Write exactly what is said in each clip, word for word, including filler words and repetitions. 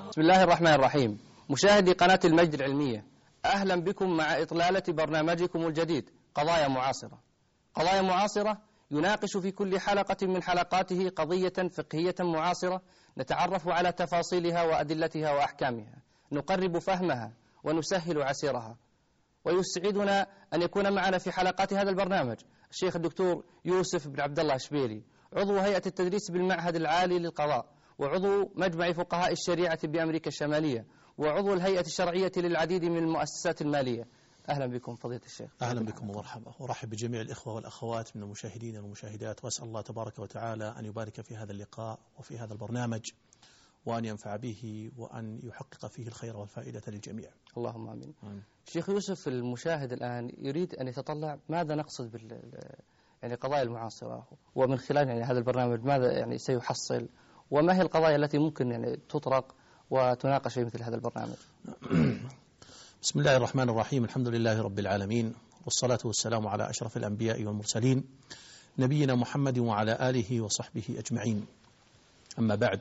بسم الله الرحمن الرحيم. مشاهدي قناة المجد العلمية، أهلا بكم مع إطلالة برنامجكم الجديد قضايا معاصرة. قضايا معاصرة يناقش في كل حلقة من حلقاته قضية فقهية معاصرة، نتعرف على تفاصيلها وأدلتها وأحكامها، نقرب فهمها ونسهل عسيرها. ويسعدنا أن يكون معنا في حلقات هذا البرنامج الشيخ الدكتور يوسف بن عبد الله الشبيلي، عضو هيئة التدريس بالمعهد العالي للقضاء، وعضو مجمع فقهاء الشريعة بأمريكا الشمالية، وعضو الهيئة الشرعية للعديد من المؤسسات المالية. أهلا بكم فضيلة الشيخ. أهلا بكم ومرحبا، ورحب بجميع الإخوة والأخوات من المشاهدين والمشاهدات، وأسأل الله تبارك وتعالى أن يبارك في هذا اللقاء وفي هذا البرنامج، وأن ينفع به وأن يحقق فيه الخير والفائدة للجميع. اللهم آمين. آمين. شيخ يوسف، المشاهد الآن يريد أن يتطلع ماذا نقصد بال يعني قضايا المعاصرة، ومن خلال يعني هذا البرنامج ماذا يعني سيحصل، وما هي القضايا التي ممكن يعني تطرق وتناقش في مثل هذا البرنامج؟ بسم الله الرحمن الرحيم، الحمد لله رب العالمين، والصلاة والسلام على أشرف الأنبياء والمرسلين، نبينا محمد وعلى آله وصحبه أجمعين. أما بعد،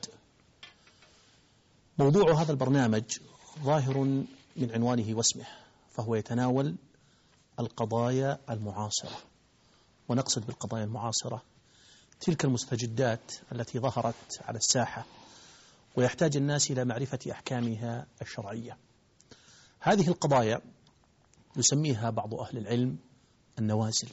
موضوع هذا البرنامج ظاهر من عنوانه واسمه، فهو يتناول القضايا المعاصرة. ونقصد بالقضايا المعاصرة تلك المستجدات التي ظهرت على الساحة ويحتاج الناس إلى معرفة أحكامها الشرعية. هذه القضايا يسميها بعض أهل العلم النوازل،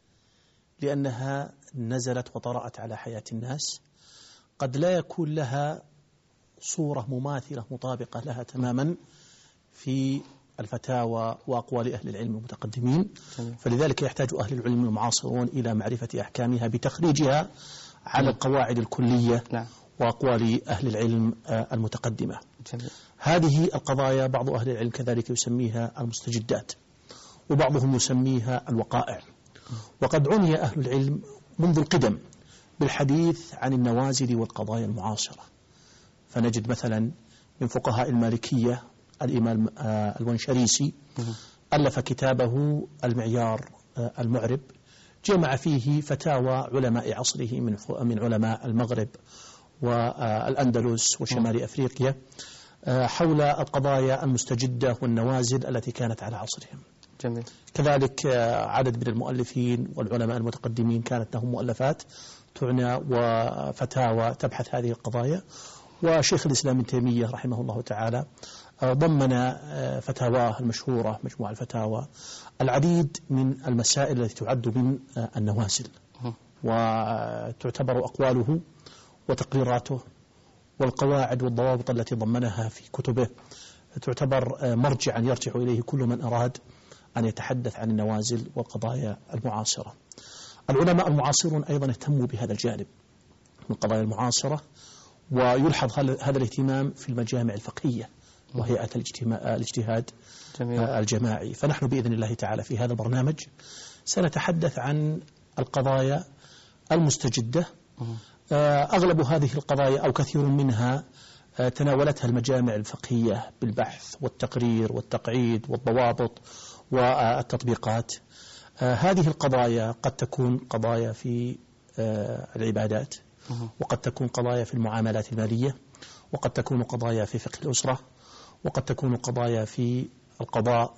لأنها نزلت وطرأت على حياة الناس، قد لا يكون لها صورة مماثلة مطابقة لها تماما في الفتاوى وأقوال أهل العلم المتقدمين، فلذلك يحتاج أهل العلم المعاصرون إلى معرفة أحكامها بتخريجها على القواعد الكلية وأقوال أهل العلم المتقدمة. هذه القضايا بعض أهل العلم كذلك يسميها المستجدات، وبعضهم يسميها الوقائع. وقد عني أهل العلم منذ القدم بالحديث عن النوازل والقضايا المعاصرة، فنجد مثلا من فقهاء المالكية الإمام الونشريسي ألف كتابه المعيار المعرب، جمع فيه فتاوى علماء عصره من من علماء المغرب والأندلس وشمال أفريقيا حول القضايا المستجدة والنوازل التي كانت على عصرهم. جميل. كذلك عدد من المؤلفين والعلماء المتقدمين كانت لهم مؤلفات تعنى وفتاوى تبحث هذه القضايا. وشيخ الإسلام ابن تيمية رحمه الله تعالى ضمن فتاواه المشهورة مجموع الفتاوى العديد من المسائل التي تعد من النوازل، وتعتبر أقواله وتقريراته والقواعد والضوابط التي ضمنها في كتبه تعتبر مرجعا يرجع إليه كل من أراد أن يتحدث عن النوازل والقضايا المعاصرة. العلماء المعاصرون أيضا اهتموا بهذا الجانب من القضايا المعاصرة، ويلحظ هذا الاهتمام في المجامع الفقهية وهيئة الاجتهاد الجماعي. فنحن بإذن الله تعالى في هذا البرنامج سنتحدث عن القضايا المستجدة. أغلب هذه القضايا أو كثير منها تناولتها المجامع الفقهية بالبحث والتقرير والتقعيد والضوابط والتطبيقات. هذه القضايا قد تكون قضايا في العبادات، وقد تكون قضايا في المعاملات المالية، وقد تكون قضايا في فقه الأسرة، وقد تكون قضايا في القضاء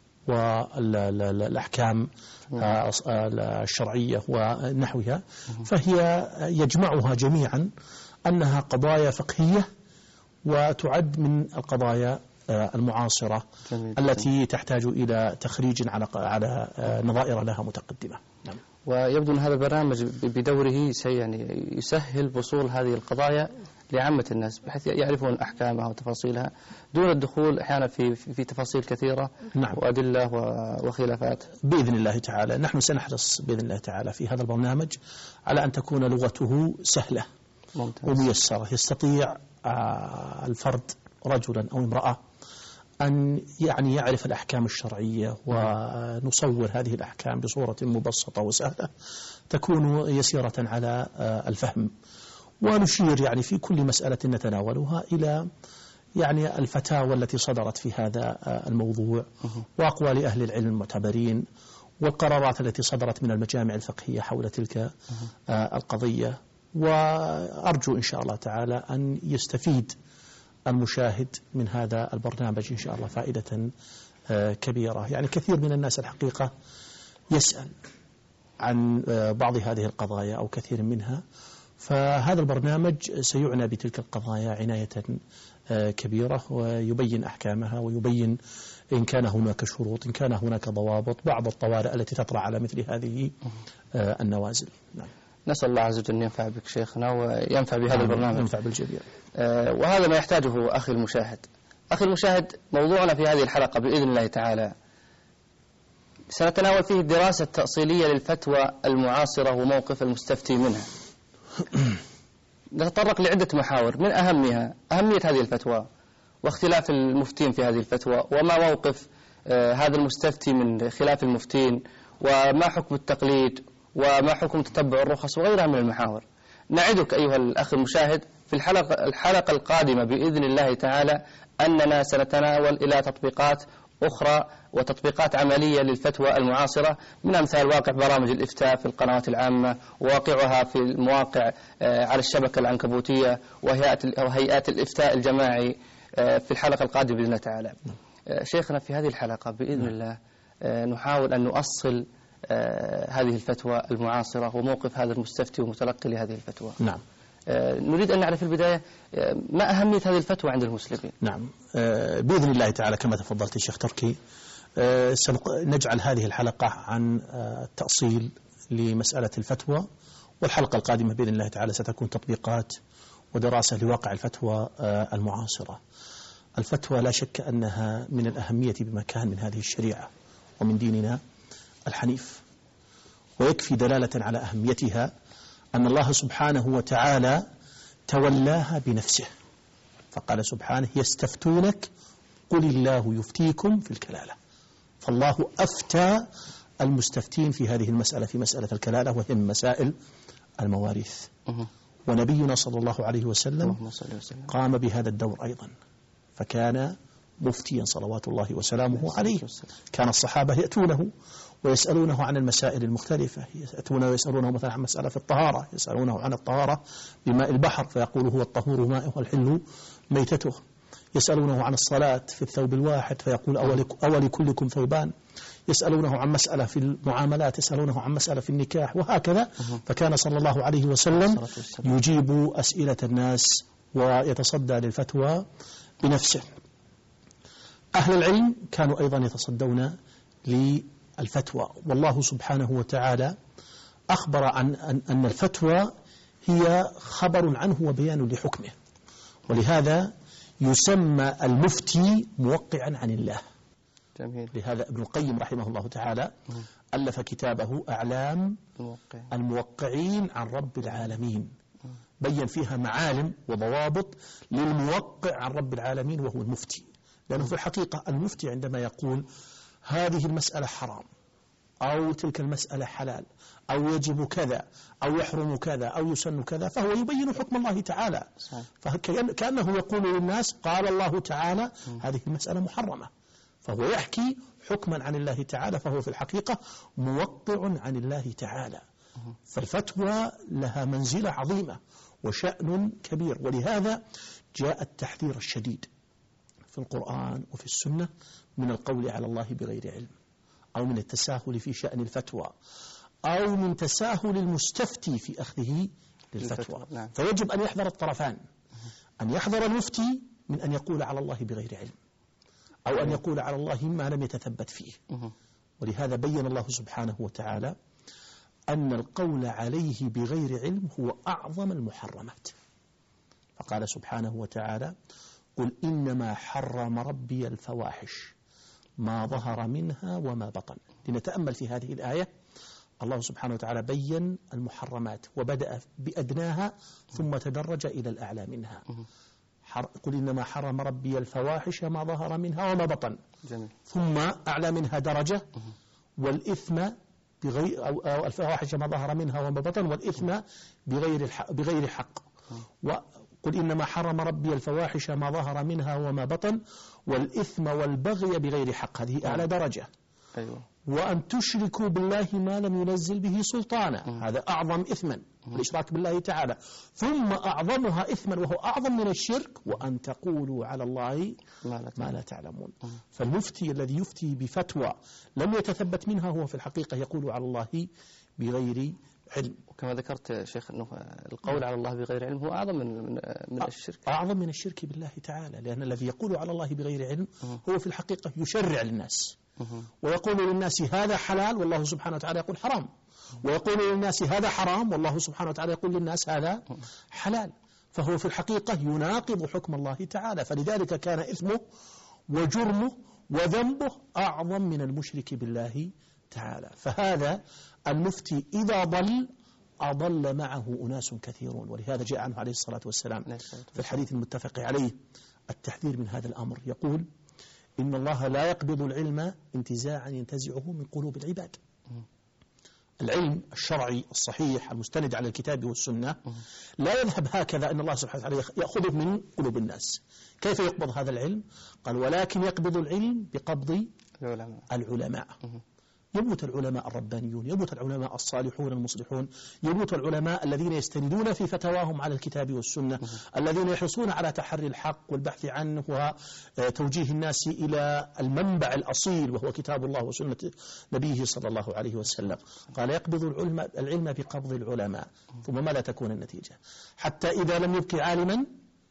والأحكام الشرعية ونحوها. فهي يجمعها جميعا أنها قضايا فقهية وتعد من القضايا المعاصرة التي تحتاج إلى تخريج على على نظائر لها متقدمة. نعم. ويبدو أن هذا البرنامج بدوره يعني يسهل وصول هذه القضايا لعامة الناس بحيث يعرفون أحكامها وتفاصيلها دون الدخول أحيانا في في تفاصيل كثيرة. نعم. وأدلة وخلافات. بإذن الله تعالى نحن سنحرص بإذن الله تعالى في هذا البرنامج على أن تكون لغته سهلة ممتاز. وميسرة، يستطيع الفرد رجلا أو امرأة أن يعني يعرف الأحكام الشرعية، ونصور هذه الأحكام بصورة مبسطة وسهلة تكون يسيرة على الفهم. ونشير يعني في كل مسألة نتناولها إلى يعني الفتاوى التي صدرت في هذا الموضوع وأقوال أهل العلم المعتبرين والقرارات التي صدرت من المجامع الفقهية حول تلك القضية. وأرجو إن شاء الله تعالى أن يستفيد المشاهد من هذا البرنامج إن شاء الله فائدة كبيرة. يعني كثير من الناس الحقيقة يسأل عن بعض هذه القضايا أو كثير منها، فهذا البرنامج سيعنى بتلك القضايا عناية كبيرة ويبين أحكامها ويبين إن كان هناك شروط، إن كان هناك ضوابط، بعض الطوارئ التي تطرأ على مثل هذه النوازل. نعم. نسأل الله عز وجل أن ينفع بك شيخنا وينفع بهذا البرنامج، ينفع بالجميع. آه وهذا ما يحتاجه أخي المشاهد. أخي المشاهد، موضوعنا في هذه الحلقة بإذن الله تعالى سنتناول فيه الدراسة التأصيلية للفتوى المعاصرة وموقف المستفتي منها. نتطرق لعدة محاور، من أهمها أهمية هذه الفتوى واختلاف المفتين في هذه الفتوى، وما موقف آه هذا المستفتي من خلاف المفتين، وما حكم التقليد، وما حكم تتبع الرخص، وغيرها من المحاور. نعدك أيها الأخ المشاهد في الحلقة, الحلقة القادمة بإذن الله تعالى أننا سنتناول إلى تطبيقات أخرى وتطبيقات عملية للفتوى المعاصرة، من أمثال واقع برامج الإفتاء في القنوات العامة، وواقعها في المواقع على الشبكة العنكبوتية، وهيئات الإفتاء الجماعي في الحلقة القادمة بإذن الله تعالى. شيخنا، في هذه الحلقة بإذن الله نحاول أن نؤصل هذه الفتوى المعاصرة وموقف هذا المستفتي ومتلقي لهذه الفتوى. نعم. نريد أن نعرف في البداية ما أهمية هذه الفتوى عند المسلمين. نعم. بإذن الله تعالى كما تفضلت الشيخ تركي، سنجعل هذه الحلقة عن التأصيل لمسألة الفتوى، والحلقة القادمة بإذن الله تعالى ستكون تطبيقات ودراسة لواقع الفتوى المعاصرة. الفتوى لا شك أنها من الأهمية بمكان من هذه الشريعة ومن ديننا الحنيف، ويكفي دلالة على أهميتها أن الله سبحانه وتعالى تولاها بنفسه، فقال سبحانه: يستفتونك قل الله يفتيكم في الكلالة. فالله أفتى المستفتين في هذه المسألة، في مسألة الكلالة، وهي من مسائل المواريث. ونبينا صلى الله عليه وسلم قام بهذا الدور أيضا، فكان مفتيا صلوات الله وسلامه عليه. كان الصحابة يأتونه ويسألونه عن المسائل المختلفة، يأتونه ويسألونه مثلا عن مسألة في الطهارة، يسألونه عن الطهارة بماء البحر فيقول هو الطهور ماءه والحل ميتته. يسألونه عن الصلاة في الثوب الواحد فيقول أولي كلكم ثوبان. يسألونه عن مسألة في المعاملات، يسألونه عن مسألة في النكاح، وهكذا. فكان صلى الله عليه وسلم يجيب أسئلة الناس ويتصدى للفتوى بنفسه. أهل العلم كانوا أيضا يتصدون للفتوى، والله سبحانه وتعالى أخبر عن أن الفتوى هي خبر عنه وبيان لحكمه، ولهذا يسمى المفتي موقعا عن الله. جميل. لهذا ابن القيم رحمه الله تعالى ألف كتابه أعلام الموقعين عن رب العالمين، بين فيها معالم وضوابط للموقع عن رب العالمين وهو المفتي. لأنه في الحقيقة المفتي عندما يقول هذه المسألة حرام أو تلك المسألة حلال أو يجب كذا أو يحرم كذا أو يسن كذا، فهو يبين حكم الله تعالى. فكأنه يقول للناس قال الله تعالى هذه المسألة محرمة، فهو يحكي حكما عن الله تعالى، فهو في الحقيقة موقع عن الله تعالى. فالفتوى لها منزلة عظيمة وشأن كبير، ولهذا جاء التحذير الشديد في القرآن وفي السنة من القول على الله بغير علم، أو من التساهل في شأن الفتوى، أو من تساهل المستفتي في أخذه للفتوى. نعم. فيجب أن يحذر الطرفان، أن يحذر المفتي من أن يقول على الله بغير علم، أو أن يقول على الله ما لم يتثبت فيه. ولهذا بين الله سبحانه وتعالى أن القول عليه بغير علم هو أعظم المحرمات، فقال سبحانه وتعالى: قل إنما حرم ربي الفواحش ما ظهر منها وما بطن. لنتأمل في هذه الآية. الله سبحانه وتعالى بين المحرمات وبدأ بأدناها ثم تدرج إلى الأعلى منها. قل إنما حرم ربي الفواحش ما ظهر منها وما بطن. جميل. ثم أعلى منها درجة والإثم بغير أو, أو الفواحش ما ظهر منها وما بطن والإثم بغير الحق بغير حق. وقل إنما حرم ربي الفواحش ما ظهر منها وما بطن والإثم والبغي بغير حق. هذه أعلى درجة. أيوة. وأن تشركوا بالله ما لم ينزل به سلطانا، هذا أعظم إثما الإشراك بالله تعالى. ثم أعظمها إثما وهو أعظم من الشرك، وأن تقولوا على الله ما لا تعلمون. فالمفتي الذي يفتي بفتوى لم يتثبت منها هو في الحقيقة يقول على الله بغير علم. وكما ذكرت شيخ أنه القول على الله بغير علم هو أعظم من من, من الشرك، أعظم من الشرك بالله تعالى، لأن الذي يقول على الله بغير علم هو في الحقيقة يشرع للناس ويقول للناس هذا حلال والله سبحانه وتعالى يقول حرام، ويقول للناس هذا حرام والله سبحانه وتعالى يقول للناس هذا حلال، فهو في الحقيقة يناقض حكم الله تعالى. فلذلك كان إثمه وجرمه وذنبه أعظم من المشرك بالله تعالى. فهذا المفتي إذا ضل أضل معه أناس كثيرون، ولهذا جاء عنه عليه الصلاة والسلام في الحديث المتفق عليه التحذير من هذا الأمر، يقول إن الله لا يقبض العلم انتزاعا ينتزعه من قلوب العباد. العلم الشرعي الصحيح المستند على الكتاب والسنة لا يذهب هكذا أن الله سبحانه وتعالى يأخذه من قلوب الناس. كيف يقبض هذا العلم؟ قال ولكن يقبض العلم بقبض العلماء, العلماء. يموت العلماء الربانيون، يموت العلماء الصالحون المصلحون، يموت العلماء الذين يستندون في فتواهم على الكتاب والسنة، الذين يحرصون على تحري الحق والبحث عنه وتوجيه الناس إلى المنبع الأصيل وهو كتاب الله وسنة نبيه صلى الله عليه وسلم. قال يقبض العلم, العلم بقبض العلماء. ثم ماذا تكون النتيجة؟ حتى إذا لم يبقي عالما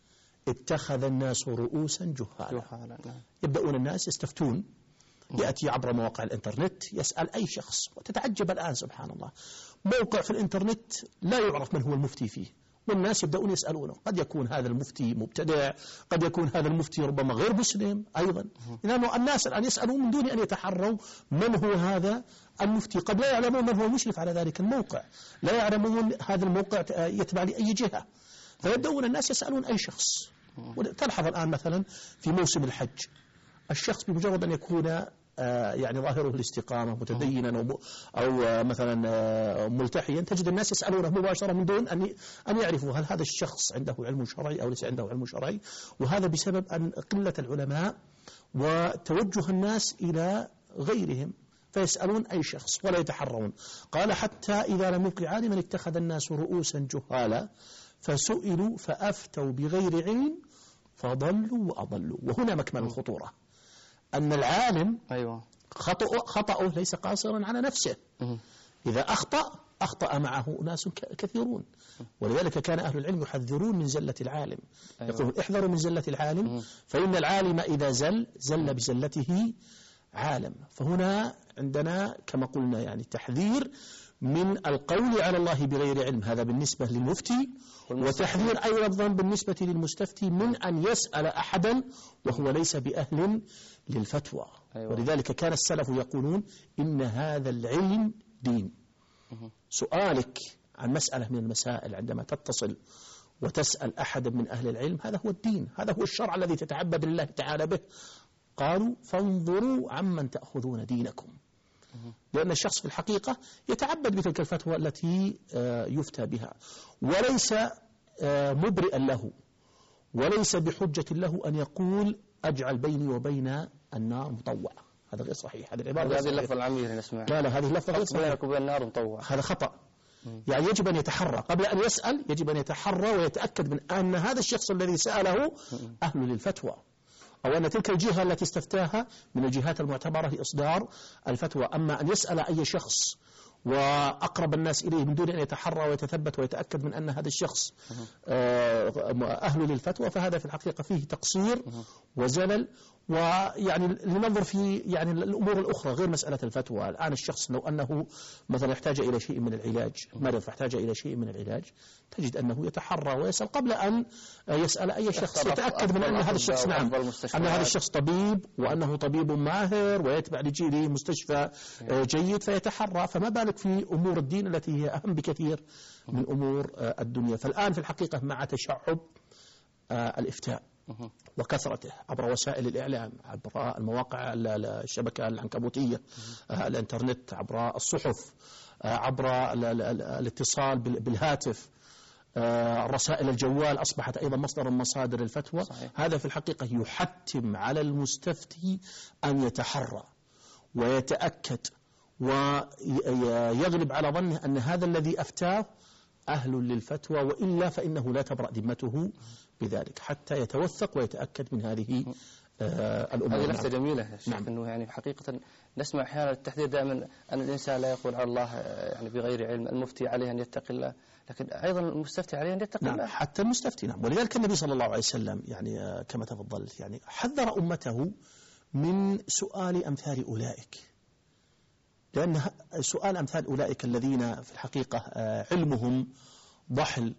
اتخذ الناس رؤوسا جهالا. يبدأون الناس يستفتون، يأتي عبر مواقع الإنترنت يسأل أي شخص، وتتعجب الآن سبحان الله موقع في الإنترنت لا يعرف من هو المفتي فيه، والناس يبدأون يسألونه. قد يكون هذا المفتي مبتدع، قد يكون هذا المفتي ربما غير مسلم أيضا، لأنه الناس الآن يسألون من دون أن يتحروا من هو هذا المفتي. قد لا يعلمون من هو المشرف على ذلك الموقع، لا يعلمون هذا الموقع يتبع لأي جهة، فيبدأون الناس يسألون أي شخص. تلحظ الآن مثلا في موسم الحج الشخص بمجرد أن يكون آه يعني ظاهره الاستقامة متدينا أو, أو آه مثلا آه ملتحيا، تجد الناس يسألونه مباشرة من دون أن أن يعرفوا هل هذا الشخص عنده علم شرعي أو ليس عنده علم شرعي. وهذا بسبب أن قلة العلماء وتوجه الناس إلى غيرهم، فيسألون أي شخص ولا يتحرون. قال حتى إذا لم يبق عالما اتخذ الناس رؤوسا جهالا فسئلوا فأفتوا بغير علم فضلوا وأضلوا. وهنا مكمن الخطورة، أن العالم أيوة. خطأ خطأه ليس قاصرا على نفسه، إذا أخطأ أخطأ معه ناس كثيرون. ولذلك كان أهل العلم يحذرون من زلة العالم، أيوة. يقولون احذروا من زلة العالم فإن العالم إذا زل زل بزلته عالم. فهنا عندنا كما قلنا يعني تحذير من القول على الله بغير علم، هذا بالنسبة للمفتي، وتحذير أيضا بالنسبة للمستفتي من أن يسأل أحدا وهو ليس بأهل للفتوى. أيوة. ولذلك كان السلف يقولون إن هذا العلم دين. سؤالك عن مسألة من المسائل عندما تتصل وتسأل أحدا من أهل العلم هذا هو الدين، هذا هو الشرع الذي تتعبد الله تعالى به. قالوا فانظروا عمن تأخذون دينكم، لأن الشخص في الحقيقة يتعبد بتلك الفتوى التي يفتى بها، وليس مبرئا له وليس بحجة له أن يقول أجعل بيني وبين النار مطوعة. هذا غير صحيح، هذه العبارة هذه اللفظة العميرة نسمعها. لا لا هذه اللفظة غير صحيحة، بينك وبين النار مطوعة، هذا خطأ. يعني يجب أن يتحرى قبل أن يسأل، يجب أن يتحرى ويتأكد من أن هذا الشخص الذي سأله أهل للفتوى، أو أن تلك الجهة التي استفتاها من الجهات المعتبرة لإصدار الفتوى. أما أن يسأل أي شخص وأقرب الناس إليه من دون أن يتحرى ويتثبت ويتأكد من أن هذا الشخص أهل للفتوى، فهذا في الحقيقة فيه تقصير وزلل. ويعني لننظر في يعني الأمور الأخرى غير مسألة الفتوى. الآن الشخص لو أنه مثلا يحتاج إلى شيء من العلاج، مرض فاحتاج إلى شيء من العلاج، تجد أنه يتحرى ويسأل قبل أن يسأل أي شخص، يتأكد من أن هذا الشخص نعم أن هذا الشخص طبيب وأنه طبيب ماهر ويتبع لجيله مستشفى جيد فيتحرى، فما بالك في أمور الدين التي هي أهم بكثير من أمور الدنيا. فالآن في الحقيقة مع تشعب الإفتاء وكثرته عبر وسائل الإعلام، عبر المواقع الشبكة العنكبوتية، الإنترنت، عبر الصحف، عبر الاتصال بالهاتف، رسائل الجوال أصبحت أيضا مصدر من مصادر الفتوى. صحيح. هذا في الحقيقة يحتم على المستفتي أن يتحرى ويتأكد ويغلب على ظنه أن هذا الذي أفتاه أهل للفتوى، وإلا فإنه لا تبرأ ذمته بذلك حتى يتوثق ويتأكد من هذه آه الأمور. هذه لفتة جميلة يا شيخ. نعم. أنه يعني حقيقة نسمع أحيانا التحذير دائما أن الإنسان لا يقول على الله يعني بغير علم، المفتي عليه أن يتقي الله، لكن أيضا المستفتي عليه أن يتقي نعم. الله. حتى المستفتي. نعم. ولذلك النبي صلى الله عليه وسلم يعني آه كما تفضلت يعني حذر أمته من سؤال أمثال أولئك، لأن سؤال أمثال أولئك الذين في الحقيقة آه علمهم ضحل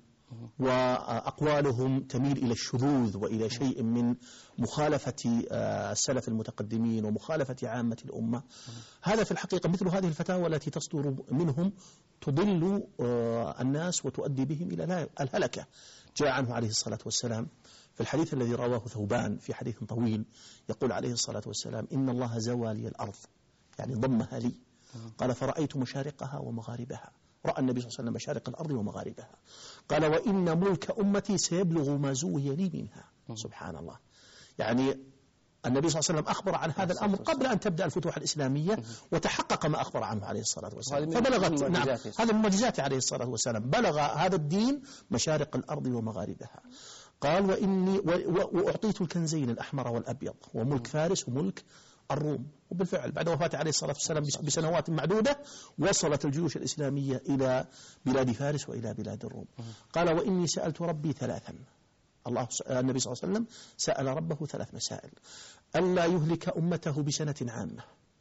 وأقوالهم تميل إلى الشذوذ وإلى شيء من مخالفة السلف المتقدمين ومخالفة عامة الأمة. هذا في الحقيقة مثل هذه الفتاوى التي تصدر منهم تضل الناس وتؤدي بهم إلى الهلكة. جاء عنه عليه الصلاة والسلام في الحديث الذي رواه ثوبان في حديث طويل، يقول عليه الصلاة والسلام: إن الله زوى لي الأرض، يعني ضمها لي، قال فرأيت مشارقها ومغاربها. رأى النبي صلى الله عليه وسلم مشارق الأرض ومغاربها. قال: وإن ملك أمتي سيبلغ ما زوي لي منها. سبحان الله. يعني النبي صلى الله عليه وسلم أخبر عن هذا الأمر قبل أن تبدأ الفتوح الإسلامية، وتحقق ما أخبر عنه عليه الصلاة والسلام. فبلغت، نعم، هذا من معجزاته عليه الصلاة والسلام، بلغ هذا الدين مشارق الأرض ومغاربها. قال: وإني وأعطيت الكنزين الأحمر والأبيض، وملك فارس وملك الروم. وبالفعل بعد وفاته عليه الصلاة والسلام بسنوات معدودة وصلت الجيوش الإسلامية إلى بلاد فارس وإلى بلاد الروم. قال: وإني سألت ربي ثلاثا. الله النبي صلى الله عليه وسلم سأل ربه ثلاث مسائل: ألا يهلك أمته بسنة عامة،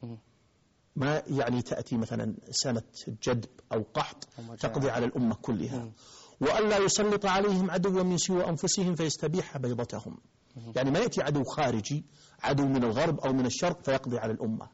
ما يعني تأتي مثلا سنة جدب أو قحط تقضي على الأمة كلها، وألا يسلط عليهم عدوا من سوى أنفسهم فيستبيح بيضتهم، يعني ما يأتي عدو خارجي، عدو من الغرب أو من الشرق فيقضي على الأمة،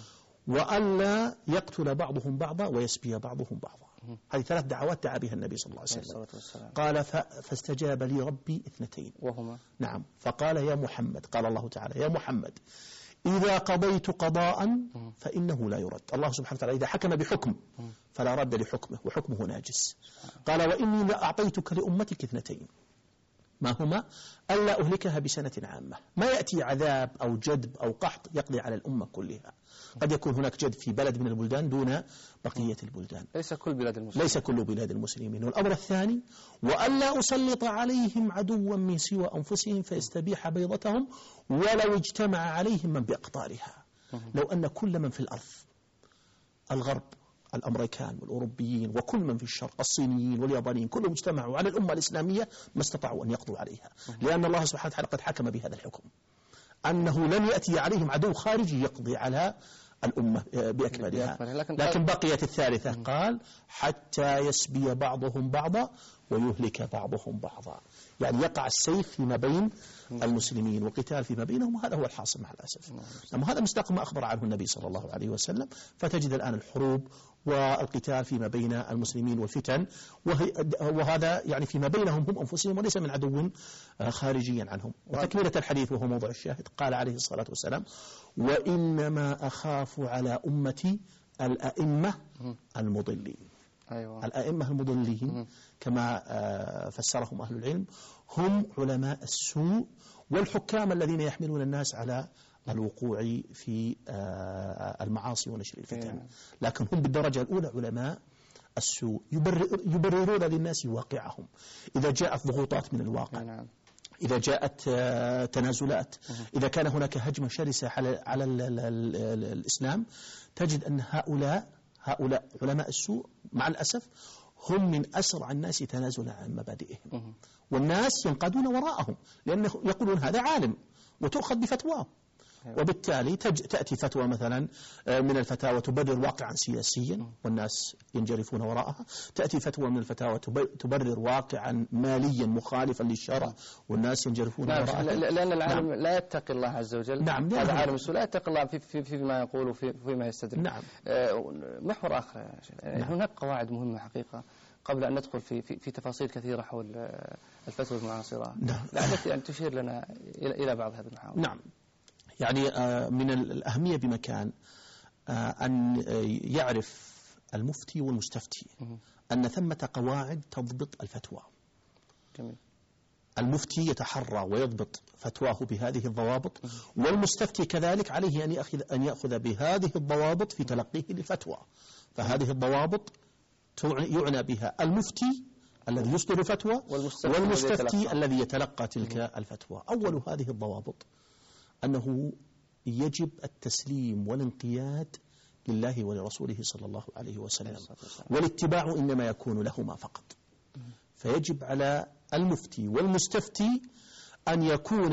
وألا يقتل بعضهم بعضا ويسبي بعضهم بعضا. هذه ثلاث دعوات دعا بها النبي صلى الله عليه وسلم. قال: فاستجاب لي ربي اثنتين، وهما، نعم، فقال: يا محمد، قال الله تعالى: يا محمد، إذا قضيت قضاء فإنه لا يرد. الله سبحانه وتعالى إذا حكم بحكم فلا رد لحكمه، وحكمه ناجس. قال: وإني لأعطيتك لأمتك اثنتين، ما هما؟ ألا أهلكها بسنة عامة، ما يأتي عذاب أو جدب أو قحط يقضي على الأمة كلها. قد يكون هناك جدب في بلد من البلدان دون بقية البلدان، ليس كل بلاد المسلمين، ليس كل بلاد المسلمين. والأمر الثاني: وألا أسلط عليهم عدوا من سوى أنفسهم فيستبيح بيضتهم ولو اجتمع عليهم من بأقطارها. لو أن كل من في الأرض، الغرب، الأمريكان والأوروبيين وكل من في الشرق، الصينيين واليابانيين، كلهم اجتمعوا على الأمة الإسلامية ما استطاعوا أن يقضوا عليها، لأن الله سبحانه وتعالى قد حكم بهذا الحكم، أنه لن يأتي عليهم عدو خارجي يقضي على الأمة بأكملها. لكن بقيت الثالثة، قال: حتى يسبي بعضهم بعضا ويهلك بعضهم بعضا، يعني يقع السيف فيما بين المسلمين والقتال فيما بينهم، وهذا هو الحاصل مع الأسف. أما هذا مصداق ما أخبر عنه النبي صلى الله عليه وسلم. فتجد الآن الحروب والقتال فيما بين المسلمين والفتن، وهذا يعني فيما بينهم هم أنفسهم وليس من عدو خارجيا عنهم. وتكملة الحديث وهو موضوع الشاهد، قال عليه الصلاة والسلام: وإنما أخاف على أمتي الأئمة المضلين. أيوة. الأئمة المضلين كما فسرهم أهل العلم هم علماء السوء والحكام الذين يحملون الناس على الوقوع في المعاصي ونشر الفتن، لكن هم بالدرجة الأولى علماء السوء، يبرر يبررون للناس واقعهم. إذا جاءت ضغوطات من الواقع، إذا جاءت تنازلات، إذا كان هناك هجمة شرسة على على الإسلام، تجد أن هؤلاء هؤلاء علماء السوء مع الأسف هم من أسرع الناس تنازلا عن مبادئهم، والناس ينقادون وراءهم لأنه يقولون هذا عالم وتؤخذ بفتواه. وبالتالي تأتي فتوى مثلا من الفتاوى تبرر واقعا سياسيا والناس ينجرفون وراءها، تأتي فتوى من الفتاوى تبرر واقعا ماليا مخالفا للشرع والناس ينجرفون نعم وراءها. لأن العالم نعم. لا يتقي الله عز وجل. نعم. هذا عالم السوء لا يتقي الله في في فيما يقول وفي فيما يستدل. نعم. محور آخر يا شيخ. نعم. هناك قواعد مهمة حقيقة قبل أن ندخل في في, في تفاصيل كثيرة حول الفتوى المعاصرة. نعم. لعلك أن تشير لنا إلى إلى بعض هذه المحاور. نعم. يعني من الأهمية بمكان أن يعرف المفتي والمستفتي أن ثمة قواعد تضبط الفتوى. جميل. المفتي يتحرى ويضبط فتواه بهذه الضوابط، والمستفتي كذلك عليه أن يأخذ, أن يأخذ بهذه الضوابط في تلقيه للفتوى. فهذه الضوابط يعنى بها المفتي الذي يصدر فتوى والمستفتي, والمستفتي الذي يتلقى تلك الفتوى. أول هذه الضوابط أنه يجب التسليم والانقياد لله ولرسوله صلى الله عليه وسلم، والاتباع إنما يكون لهما فقط. فيجب على المفتي والمستفتي أن يكون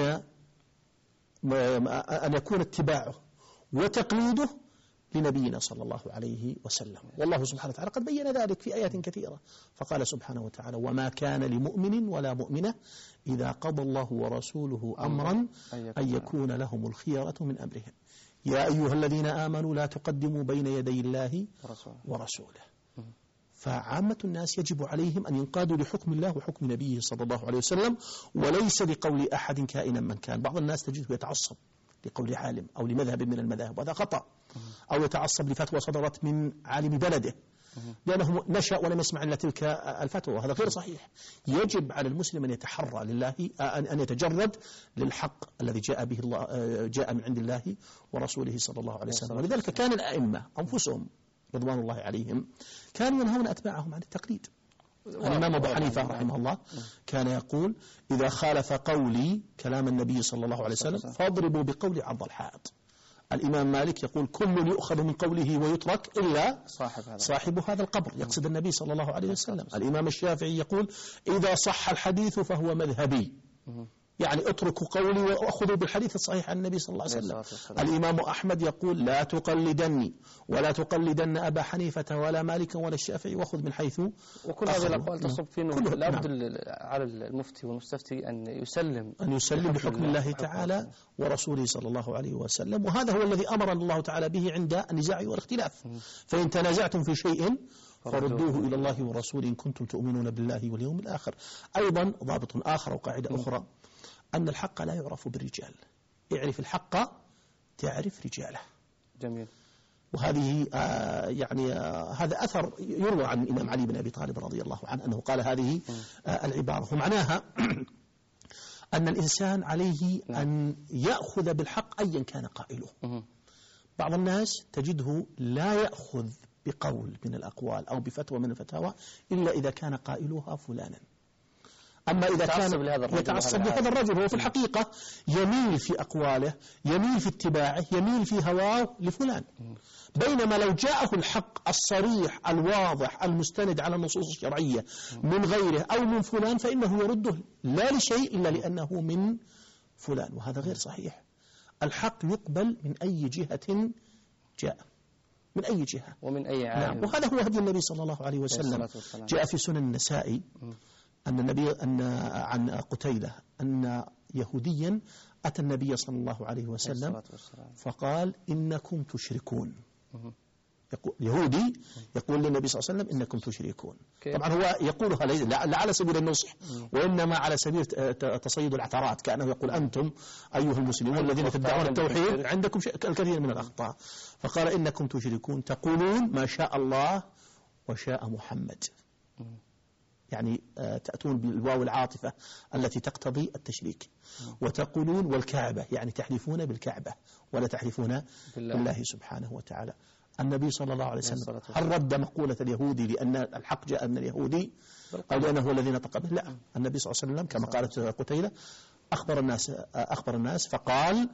أن يكون اتباعه وتقليده لنبينا صلى الله عليه وسلم. والله سبحانه وتعالى قد بين ذلك في آيات كثيرة، فقال سبحانه وتعالى: وما كان لمؤمن ولا مؤمنة إذا قضى الله ورسوله أمرا أن يكون لهم الخيرة من أمرهم، يا أيها الذين آمنوا لا تقدموا بين يدي الله ورسوله. فعامة الناس يجب عليهم أن ينقادوا لحكم الله وحكم نبيه صلى الله عليه وسلم، وليس لقول أحد كائنا من كان. بعض الناس تجده يتعصب لقول عالم أو لمذهب من المذاهب، وهذا خطأ، أو يتعصب لفتوى صدرت من عالم بلده لأنه نشأ ولم يسمع إلا تلك الفتوى، وهذا غير صحيح. يجب على المسلم أن يتحرى لله، أن يتجرد للحق الذي جاء به الله، جاء من عند الله ورسوله صلى الله عليه وسلم. ولذلك كان الأئمة أنفسهم رضوان الله عليهم كانوا ينهون أتباعهم عن التقليد. الإمام أبو حنيفة رحمه الله كان يقول: إذا خالف قولي كلام النبي صلى الله عليه وسلم فاضربوا بقولي عرض الحائط. الإمام مالك يقول: كل يؤخذ من قوله ويترك إلا صاحب هذا, صاحب هذا القبر، يقصد النبي صلى الله عليه وسلم. الإمام الشافعي يقول: إذا صح الحديث فهو مذهبي، يعني اتركوا قولي وأخذوا بالحديث الصحيح عن النبي صلى الله عليه وسلم. الإمام أحمد يقول: لا تقلدني ولا تقلدن أبا حنيفة ولا مالك ولا الشافعي، وأخذ من حيث. وكل هذه الأقوال تصب في أنه لابد نعم. على المفتي والمستفتي أن يسلم أن يسلم بحكم الله تعالى ورسوله صلى الله عليه وسلم. وهذا هو الذي أمر الله تعالى به عند النزاع والاختلاف. فإن تنازعتم في شيء فردوه إلى الله ورسوله إن كنتم تؤمنون بالله واليوم الآخر. أيضا ضابط آخر وقاعدة أخرى أن الحق لا يعرف بالرجال، اعرف الحق تعرف رجاله. جميل. وهذه آه يعني آه هذا أثر يروى عن الإمام علي بن أبي طالب رضي الله عنه أنه قال هذه آه العبارة، ومعناها أن الإنسان عليه أن يأخذ بالحق أيا كان قائله. بعض الناس تجده لا يأخذ بقول من الأقوال أو بفتوى من الفتاوى إلا إذا كان قائلها فلانا. أما إذا كان يتعصب لهذا الرجل، هو في الحقيقة يميل في أقواله، يميل في اتباعه، يميل في هواه لفلان. بينما لو جاءه الحق الصريح الواضح المستند على النصوص الشرعية من غيره أو من فلان فإنه يرده لا لشيء إلا لأنه من فلان، وهذا غير صحيح. الحق يقبل من أي جهة جاء، من أي جهة ومن أي عالم. نعم. وهذا هو هدي النبي صلى الله عليه وسلم. جاء في سنن النسائي أن النبي أن عن قتيلة أن يهوديا أتى النبي صلى الله عليه وسلم فقال: إنكم تشركون. يقول يهودي يقول للنبي صلى الله عليه وسلم: إنكم تشركون. طبعا هو يقولها لا على سبيل النصح، وإنما على سبيل تصيد العثرات، كأنه يقول: أنتم أيها المسلمون الذين تدعون التوحيد عندكم الكثير من الأخطاء. فقال: إنكم تشركون تقولون ما شاء الله وشاء محمد، يعني تأتون بالواو العاطفة التي تقتضي التشريك، وتقولون والكعبة، يعني تحلفون بالكعبة ولا تحلفون بالله, بالله سبحانه وتعالى. النبي صلى الله عليه وسلم هل رد مقولة اليهودي لأن الحق جاء من اليهودي أو لأنه هو الذي نطق به؟ لا، النبي صلى الله عليه وسلم كما قالت قتيلة أخبر الناس أخبر الناس فقال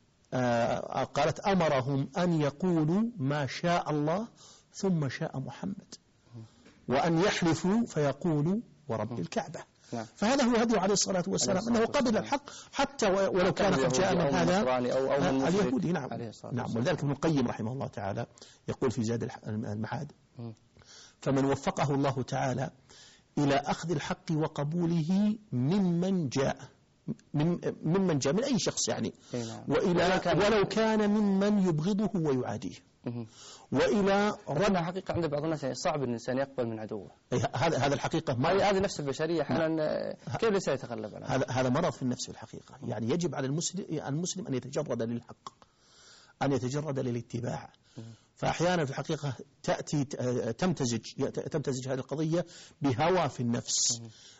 آه قالت: أمرهم أن يقولوا ما شاء الله ثم شاء محمد، وأن يحلفوا فيقولوا ورب الكعبة. نعم. فهذا هو هدي عليه الصلاة والسلام، أنه قبل الحق حتى ولو كان قد جاء من هذا أو أو اليهودي. نعم نعم. ولذلك ابن القيم رحمه الله تعالى يقول في زاد المعاد: فمن وفقه الله تعالى إلى أخذ الحق وقبوله ممن جاء من ممن جاء من أي شخص يعني، وإلى ولو كان ممن يبغضه ويعاديه، وإلى رد حقيقة عند بعض الناس صعب الإنسان يقبل من عدوه. هذا هذا الحقيقة ما هذه نفس البشرية أحيانا كيف سيتغلب عنها؟ هذا هذا مرض في النفس في الحقيقة. يعني يجب على المسلم المسلم أن يتجرد للحق، أن يتجرد للاتباع. فأحيانا في الحقيقة تأتي تمتزج تمتزج هذه القضية بهوى في النفس،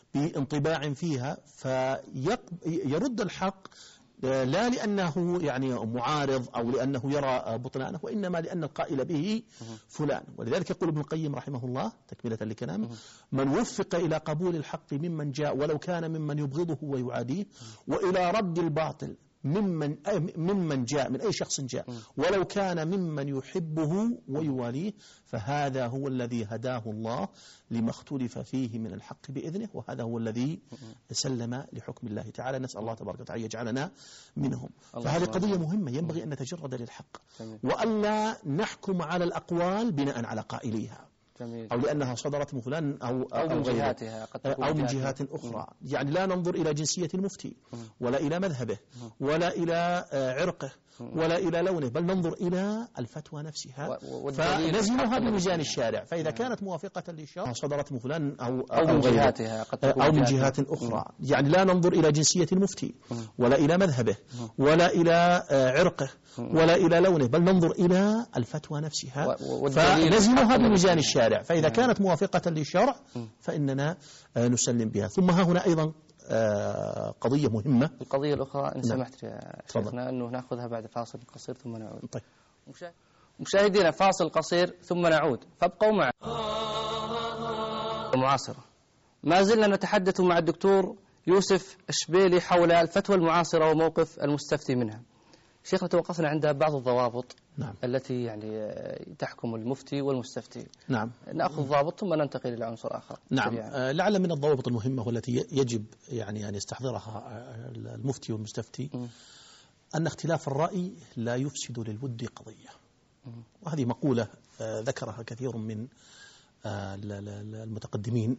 بانطباع فيها فيرد الحق، لا لأنه يعني معارض أو لأنه يرى بطلانه، وإنما لأن القائل به فلان. ولذلك يقول ابن القيم رحمه الله تكملة لكلامه: من وفق إلى قبول الحق ممن جاء ولو كان ممن يبغضه ويعاديه، وإلى رد الباطل ممن ممن جاء من أي شخص جاء ولو كان ممن يحبه ويواليه، فهذا هو الذي هداه الله لما اختلف فيه من الحق بإذنه، وهذا هو الذي سلم لحكم الله تعالى. نسأل الله تبارك وتعالى يجعلنا منهم. فهذه قضية مهمة ينبغي أن نتجرد للحق، وألا نحكم على الأقوال بناء على قائليها أو لأنها صدرت من فلان أو, أو, أو من جهاتها أو من جهات أخرى. يعني لا ننظر إلى جنسية المفتي ولا إلى مذهبه ولا إلى عرقه ولا إلى لونه، بل ننظر إلى الفتوى نفسها فنزنها بميزان الشارع، فإذا كانت موافقة للشرع صدرت من فلان أو, أو, أو من جهاتها أو من جهات أخرى. يعني لا ننظر إلى جنسية المفتي ولا إلى مذهبه ولا إلى عرقه ولا إلى لونه، بل ننظر إلى الفتوى نفسها فنزنها بميزان الشارع، فإذا كانت موافقة للشرع فإننا نسلم بها. ثم ها هنا أيضا قضية مهمة. القضية الأخرى إن سمحت يا شيخنا أنه نأخذها بعد فاصل قصير ثم نعود. طيب. مشاهدينا فاصل قصير ثم نعود، فابقوا معنا. المعاصرة، ما زلنا نتحدث مع الدكتور يوسف الشبيلي حول الفتوى المعاصرة وموقف المستفتي منها. شيخنا توقفنا عند بعض الضوابط نعم. التي يعني تحكم المفتي والمستفتي. نعم. نأخذ ضابط ثم ننتقل إلى عنصر آخر. نعم. آه لعل من الضوابط المهمة والتي يجب يعني أن يستحضرها المفتي والمستفتي م. أن اختلاف الرأي لا يفسد للود قضية. م. وهذه مقولة آه ذكرها كثير من آه المتقدمين.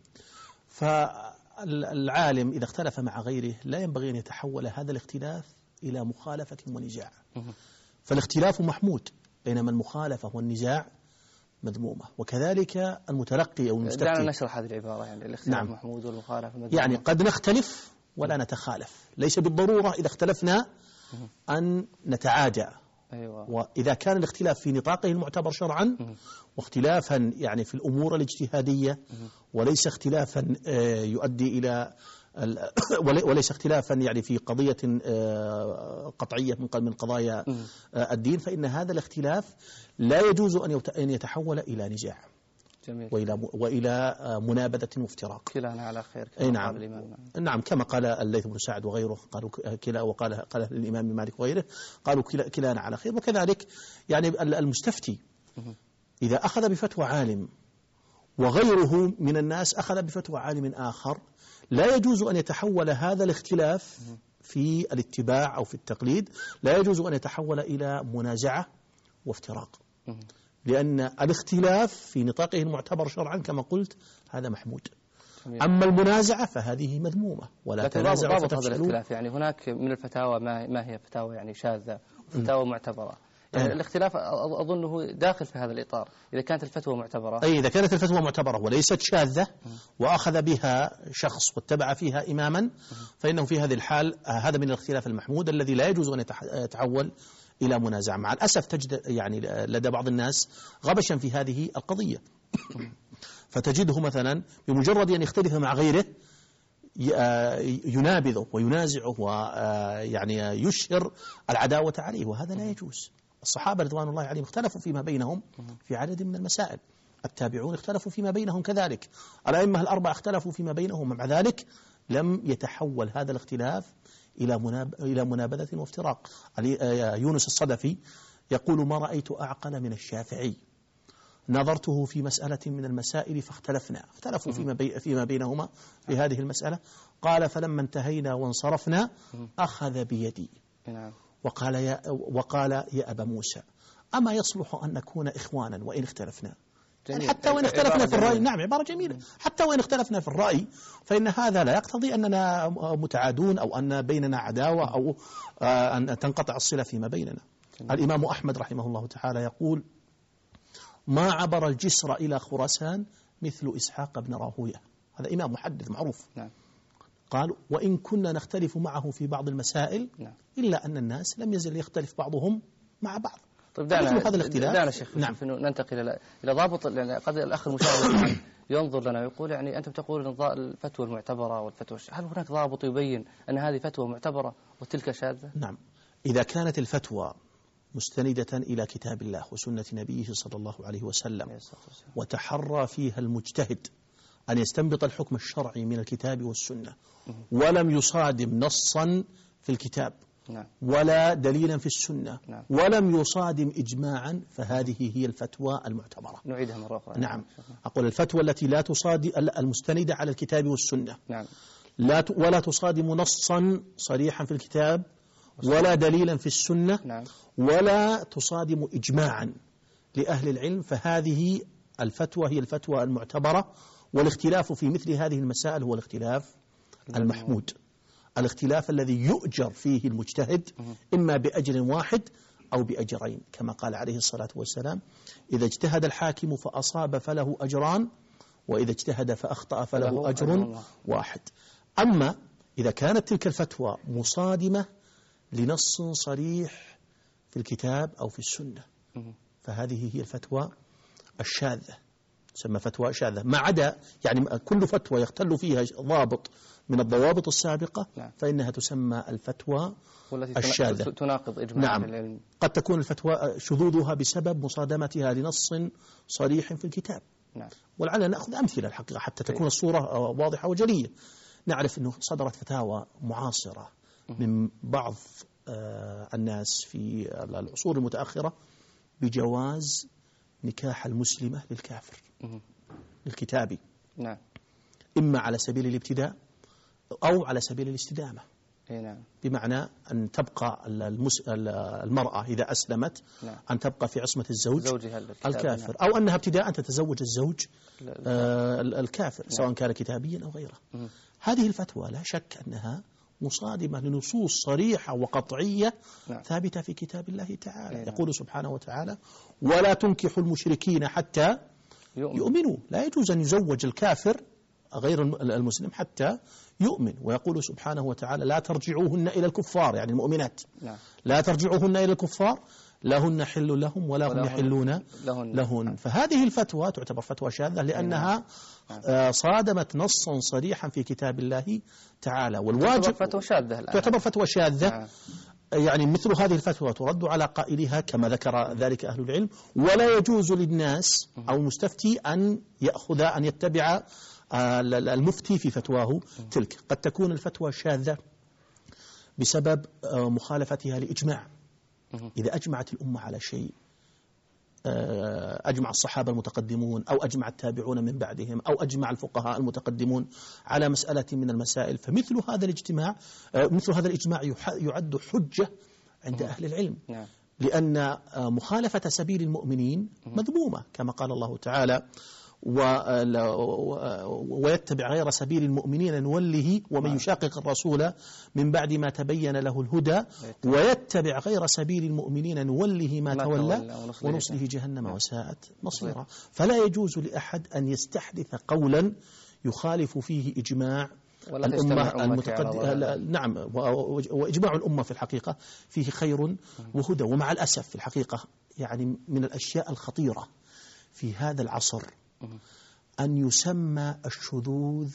فالعالم إذا اختلف مع غيره لا ينبغي أن يتحول هذا الاختلاف إلى مخالفة ونزاع. فالاختلاف محمود، بينما المخالفة والنزاع مذمومة. وكذلك المتلقي أو المستفتي. دعنا نشرح هذه العبارة، يعني الاختلاف نعم. محمود والمخالفة مذمومة. يعني قد نختلف ولا نتخالف، ليس بالضرورة إذا اختلفنا أن نتعادى. أيوة. وإذا كان الاختلاف في نطاقه المعتبر شرعا واختلافا يعني في الأمور الاجتهادية وليس اختلافا يؤدي إلى وليس اختلافا يعني في قضية قطعية من قضايا الدين، فإن هذا الاختلاف لا يجوز أن يتحول إلى نزاع. جميل. وإلى وإلى منابذة وافتراق. كلانا على خير. أي نعم. قال الإمام. نعم كما قال الليث بن سعد وغيره، قالوا كلا، وقال قال الإمام مالك وغيره قالوا كلا كلانا على خير. وكذلك يعني المستفتي إذا أخذ بفتوى عالم وغيره من الناس أخذ بفتوى عالم آخر، لا يجوز أن يتحول هذا الاختلاف في الاتباع أو في التقليد، لا يجوز أن يتحول إلى منازعة وافتراق، لأن الاختلاف في نطاقه المعتبر شرعا كما قلت هذا محمود. أما المنازعة فهذه مذمومة، ولا تنازعوا فتفشلوا. هذا الاختلاف يعني هناك من الفتاوى ما ما هي فتاوى يعني شاذة وفتاوى معتبرة. يعني الاختلاف أظنه داخل في هذا الإطار إذا كانت الفتوى معتبرة. أي إذا كانت الفتوى معتبرة وليست شاذة وأخذ بها شخص واتبع فيها إماما، فإنه في هذه الحال هذا من الاختلاف المحمود الذي لا يجوز أن يتحول إلى منازعة. مع الأسف تجد يعني لدى بعض الناس غبشا في هذه القضية، فتجده مثلا بمجرد أن يختلف مع غيره ينابذه وينازعه ويعني يشهر العداوة عليه، وهذا لا يجوز. الصحابة رضوان الله عليهم اختلفوا فيما بينهم في عدد من المسائل، التابعون اختلفوا فيما بينهم كذلك، الأئمة الأربعة اختلفوا فيما بينهم، مع ذلك لم يتحول هذا الاختلاف إلى مناب... إلى منابذة وافتراق. يونس الصدفي يقول: ما رأيت أعقل من الشافعي، نظرته في مسألة من المسائل فاختلفنا، اختلفوا فيما, بي... فيما بينهما في هذه المسألة، قال: فلما انتهينا وانصرفنا أخذ بيدي وقال يا, وقال يا أبا موسى أما يصلح أن نكون إخوانا وإن اختلفنا؟ يعني حتى وإن اختلفنا في الرأي. نعم عبارة جميلة. حتى وإن اختلفنا في الرأي فإن هذا لا يقتضي أننا متعادون أو أن بيننا عداوة أو أن تنقطع الصلة فيما بيننا. الإمام أحمد رحمه الله تعالى يقول: ما عبر الجسر إلى خراسان مثل إسحاق بن راهوية. هذا إمام محدث معروف. نعم. قال: وإن كنا نختلف معه في بعض المسائل إلا أن الناس لم يزل يختلف بعضهم مع بعض. طيب دعنا هذا الاختلاف. دعنا شيخ نعم. ننتقل إلى إلى ضابط، لأن قد الأخ المشاهد ينظر لنا ويقول يعني أنتم تقولون الفتوى المعتبرة والفتوى، هل هناك ضابط يبين أن هذه فتوى معتبرة وتلك شاذة؟ نعم، إذا كانت الفتوى مستندة إلى كتاب الله وسنة نبيه صلى الله عليه وسلم وتحرى فيها المجتهد أن يستنبط الحكم الشرعي من الكتاب والسنة ولم يصادم نصا في الكتاب ولا دليلا في السنة ولم يصادم إجماعا، فهذه هي الفتوى المعتبرة. نعيدها مرة أخرى. نعم، أقول الفتوى التي لا تصادم، المستندة على الكتاب والسنة لا ولا تصادم نصا صريحا في الكتاب ولا دليلا في السنة ولا تصادم إجماعا لأهل العلم، فهذه الفتوى هي الفتوى المعتبرة. والاختلاف في مثل هذه المسائل هو الاختلاف المحمود، الاختلاف الذي يؤجر فيه المجتهد إما بأجر واحد أو بأجرين، كما قال عليه الصلاة والسلام: إذا اجتهد الحاكم فأصاب فله أجران، وإذا اجتهد فأخطأ فله أجر واحد. أما إذا كانت تلك الفتوى مصادمة لنص صريح في الكتاب أو في السنة، فهذه هي الفتوى الشاذة، تسمى فتوى شاذة، ما عدا يعني كل فتوى يختل فيها ضابط من الضوابط السابقة فإنها تسمى الفتوى الشاذة، تناقض إجماع نعم. العلم. قد تكون الفتوى شذوذها بسبب مصادمتها لنص صريح في الكتاب. نعم. ولعلنا نأخذ أمثلة الحقيقة حتى تكون الصورة واضحة وجلية. نعرف أنه صدرت فتاوى معاصرة من بعض الناس في العصور المتأخرة بجواز نكاح المسلمة للكافر للكتابي، نعم. إما على سبيل الابتداء أو على سبيل الاستدامة. نعم. بمعنى أن تبقى المس... المرأة إذا أسلمت نعم. أن تبقى في عصمة الزوج الكافر، نعم. أو أنها ابتداء تتزوج الزوج آه الكافر نعم. سواء كان كتابيا أو غيره. م. هذه الفتوى لا شك أنها مصادمة لنصوص صريحة وقطعية نعم. ثابتة في كتاب الله تعالى. نعم. يقول سبحانه وتعالى: ولا تنكحوا المشركين حتى يؤمن. يؤمنوا. لا يجوز أن يزوج الكافر غير المسلم حتى يؤمن. ويقول سبحانه وتعالى: لا ترجعوهن إلى الكفار، يعني المؤمنات نعم. لا ترجعوهن إلى الكفار، لهن حل لهم ولا هم يحلون لهن, لهن. فهذه الفتوى تعتبر فتوى شاذة لأنها نعم. صادمت نصا صريحا في كتاب الله تعالى. والواجب تعتبر فتوى شاذة الآن. تعتبر فتوى شاذة نعم. يعني مثل هذه الفتوى ترد على قائلها كما ذكر ذلك أهل العلم، ولا يجوز للناس أو المستفتي أن يأخذ أن يتبع المفتي في فتواه تلك. قد تكون الفتوى شاذة بسبب مخالفتها لإجماع. إذا أجمعت الأمة على شيء، أجمع الصحابة المتقدمون أو أجمع التابعون من بعدهم أو أجمع الفقهاء المتقدمون على مسألة من المسائل، فمثل هذا الاجتماع مثل هذا الإجماع يعد حجة عند أهل العلم، لأن مخالفة سبيل المؤمنين مذمومة كما قال الله تعالى: ويتبع غير سبيل المؤمنين نوله ومن يشاقق الرسول من بعد ما تبين له الهدى ويتبع غير سبيل المؤمنين نوله ما تولى ونصله جهنم وساءت مصيرا. فلا يجوز لأحد أن يستحدث قولا يخالف فيه إجماع الأمة المتقدمة. نعم، وإجماع الأمة في الحقيقة فيه خير وهدى. ومع الأسف في الحقيقة يعني من الأشياء الخطيرة في هذا العصر أن يسمى الشذوذ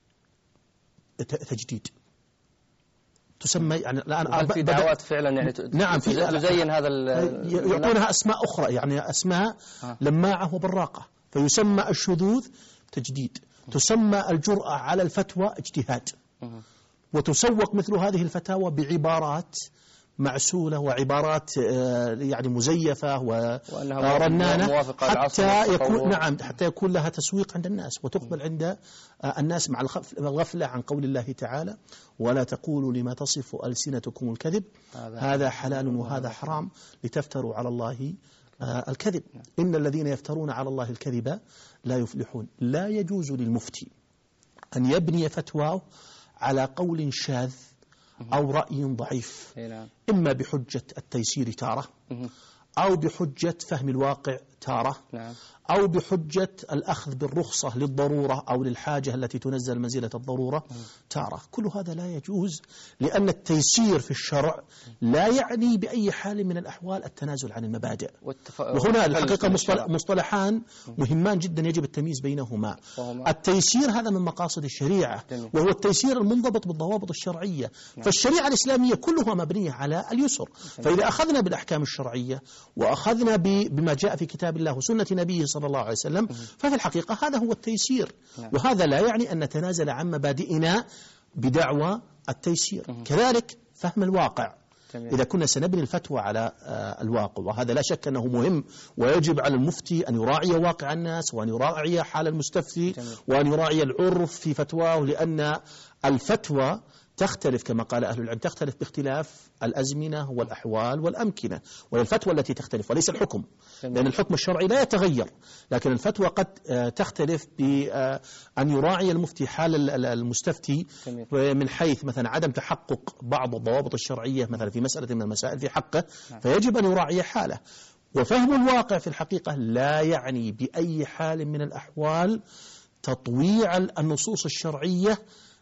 تجديد. تسمى يعني الآن في دعوات فعلا يعني نعم في تزين هذا يعطونها أسماء أخرى، يعني أسماء لماعة وبراقة، فيسمى الشذوذ تجديد. تسمى الجرأة على الفتوى اجتهاد، وتسوق مثل هذه الفتاوى بعبارات معسولة وعبارات يعني مزيفة ورنانة حتى يكون نعم حتى يكون لها تسويق عند الناس وتقبل عند الناس مع الغفلة عن قول الله تعالى: ولا تقولوا لما تصف ألسنتكم الكذب هذا حلال وهذا حرام لتفتروا على الله الكذب إن الذين يفترون على الله الكذب لا يفلحون. لا يجوز للمفتي أن يبني فتواه على قول شاذ أو رأي ضعيف، إما بحجة التيسير تارة أو بحجة فهم الواقع تارة، نعم. أو بحجة الأخذ بالرخصة للضرورة أو للحاجة التي تنزل منزلة الضرورة تارة. كل هذا لا يجوز، لأن التيسير في الشرع لا يعني بأي حال من الأحوال التنازل عن المبادئ. وهنا الحقيقة مصطلح مصطلحان مهمان جدا يجب التمييز بينهما. التيسير هذا من مقاصد الشريعة، وهو التيسير المنضبط بالضوابط الشرعية. فالشريعة الإسلامية كلها مبنية على اليسر. فإذا أخذنا بالأحكام الشرعية وأخذنا بما جاء في كتاب الله وسنة نبيه صلى الله عليه وسلم، ففي الحقيقة هذا هو التيسير. وهذا لا يعني أن نتنازل عن مبادئنا بدعوى التيسير. كذلك فهم الواقع. إذا كنا سنبني الفتوى على الواقع، وهذا لا شك أنه مهم، ويجب على المفتي أن يراعي واقع الناس، وأن يراعي حال المستفتي، وأن يراعي العرف في فتواه، لأن الفتوى تختلف كما قال أهل العلم، تختلف باختلاف الأزمنة والأحوال والأمكنة، وهي الفتوى التي تختلف وليس الحكم، لأن الحكم الشرعي لا يتغير، لكن الفتوى قد تختلف بأن يراعي المفتي حال المستفتي من حيث مثلا عدم تحقق بعض الضوابط الشرعية مثلا في مسألة من المسائل في حقه، فيجب أن يراعي حاله. وفهم الواقع في الحقيقة لا يعني بأي حال من الأحوال تطويع النصوص الشرعية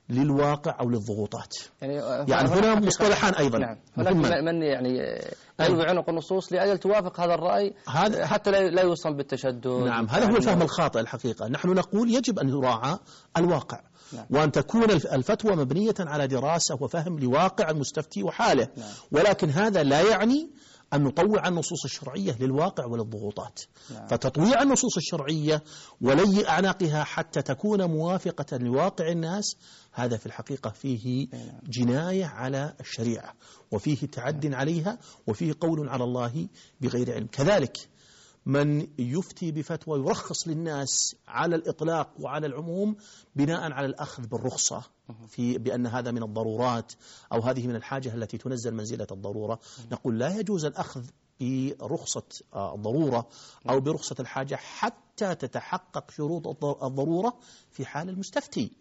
للواقع أو للضغوطات. يعني, يعني هنا مصطلحان أيضا. نعم. هناك من يعني يلوي عنق النصوص لأجل توافق هذا الرأي هذا حتى لا يوصل بالتشدد. نعم، هذا هو الفهم الخاطئ الحقيقة. نحن نقول يجب أن يراعى الواقع. نعم. وأن تكون الفتوى مبنية على دراسة وفهم لواقع المستفتي وحاله. نعم. ولكن هذا لا يعني أن نطوع النصوص الشرعية للواقع وللضغوطات. نعم. فتطويع النصوص الشرعية ولي أعناقها حتى تكون موافقة لواقع الناس، هذا في الحقيقة فيه جناية على الشريعة، وفيه تعد عليها، وفيه قول على الله بغير علم. كذلك من يفتي بفتوى يرخص للناس على الإطلاق وعلى العموم بناء على الأخذ بالرخصة في بأن هذا من الضرورات أو هذه من الحاجة التي تنزل منزلة الضرورة، نقول لا يجوز الأخذ برخصة الضرورة أو برخصة الحاجة حتى تتحقق شروط الضرورة في حال المستفتي.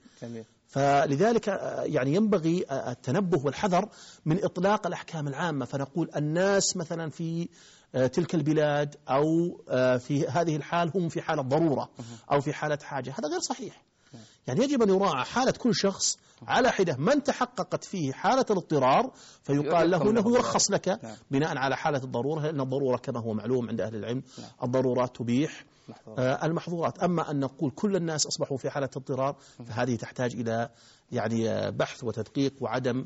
فلذلك يعني ينبغي التنبه والحذر من إطلاق الأحكام العامة، فنقول الناس مثلا في تلك البلاد أو في هذه الحال هم في حالة ضرورة أو في حالة حاجة، هذا غير صحيح. يعني يجب أن يراعى حالة كل شخص على حدة. من تحققت فيه حالة الاضطرار فيقال له أنه يرخص لك بناء على حالة الضرورة، لأن الضرورة كما هو معلوم عند أهل العلم الضرورات تبيح المحظورات. أما أن نقول كل الناس أصبحوا في حالة اضطرار فهذه تحتاج إلى يعني بحث وتدقيق وعدم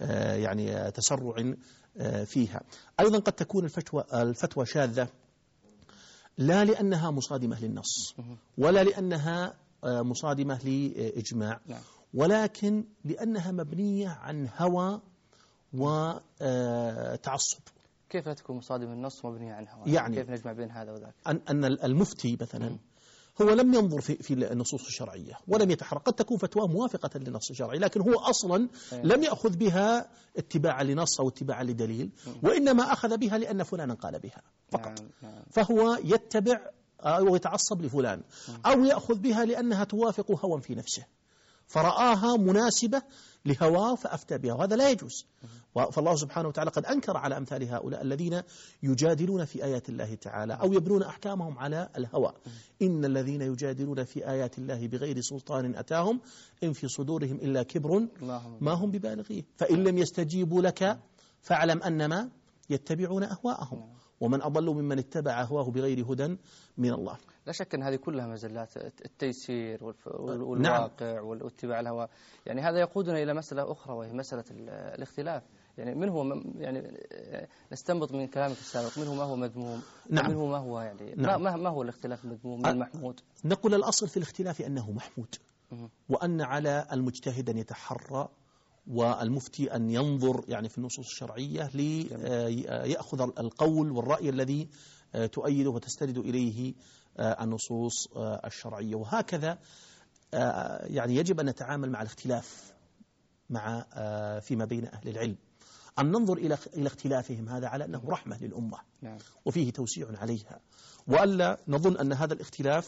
يعني تسرع فيها. أيضا قد تكون الفتوى الفتوى شاذة لا لأنها مصادمة للنص ولا لأنها مصادمة لإجماع، ولكن لأنها مبنية عن هوى وتعصب. كيف تكون مصادمة النص مبنية عن هوى؟ يعني كيف نجمع بين هذا وذاك؟ أن, أن المفتي مثلا هو لم ينظر في, في النصوص الشرعية ولم يتحرك. قد تكون فتوى موافقة للنص الشرعي لكن هو أصلا لم يأخذ بها اتباعا لنص أو اتباعا لدليل، وإنما أخذ بها لأن فلانا قال بها فقط. فهو يتبع أو يتعصب لفلان أو يأخذ بها لأنها توافق هوى في نفسه فرآها مناسبة لهواه فأفتى بها، وهذا لا يجوز. فالله سبحانه وتعالى قد أنكر على أمثال هؤلاء الذين يجادلون في آيات الله تعالى أو يبنون أحكامهم على الهوى. إن الذين يجادلون في آيات الله بغير سلطان أتاهم إن في صدورهم إلا كبر ما هم ببالغيه فإن لم يستجيبوا لك فاعلم أنما يتبعون أهواءهم ومن أضل ممن اتبع هواه بغير هدى من الله. لا شك أن هذه كلها مزلات التيسير والواقع نعم. والاتباع الهوى. يعني هذا يقودنا إلى مسألة أخرى وهي مسألة الاختلاف. يعني من هو يعني نستنبط من كلامك السابق منه ما هو مذموم نعم. منه ما هو يعني نعم. ما ما هو الاختلاف المذموم من المحمود؟ نقول الأصل في الاختلاف أنه محمود، وأن على المجتهد أن يتحرى والمفتي أن ينظر يعني في النصوص الشرعية ليأخذ القول والرأي الذي تؤيده وتستند إليه النصوص الشرعية. وهكذا يعني يجب أن نتعامل مع الاختلاف مع فيما بين أهل العلم، أن ننظر إلى إلى اختلافهم هذا على أنه رحمة للأمة وفيه توسيع عليها، وألا نظن أن هذا الاختلاف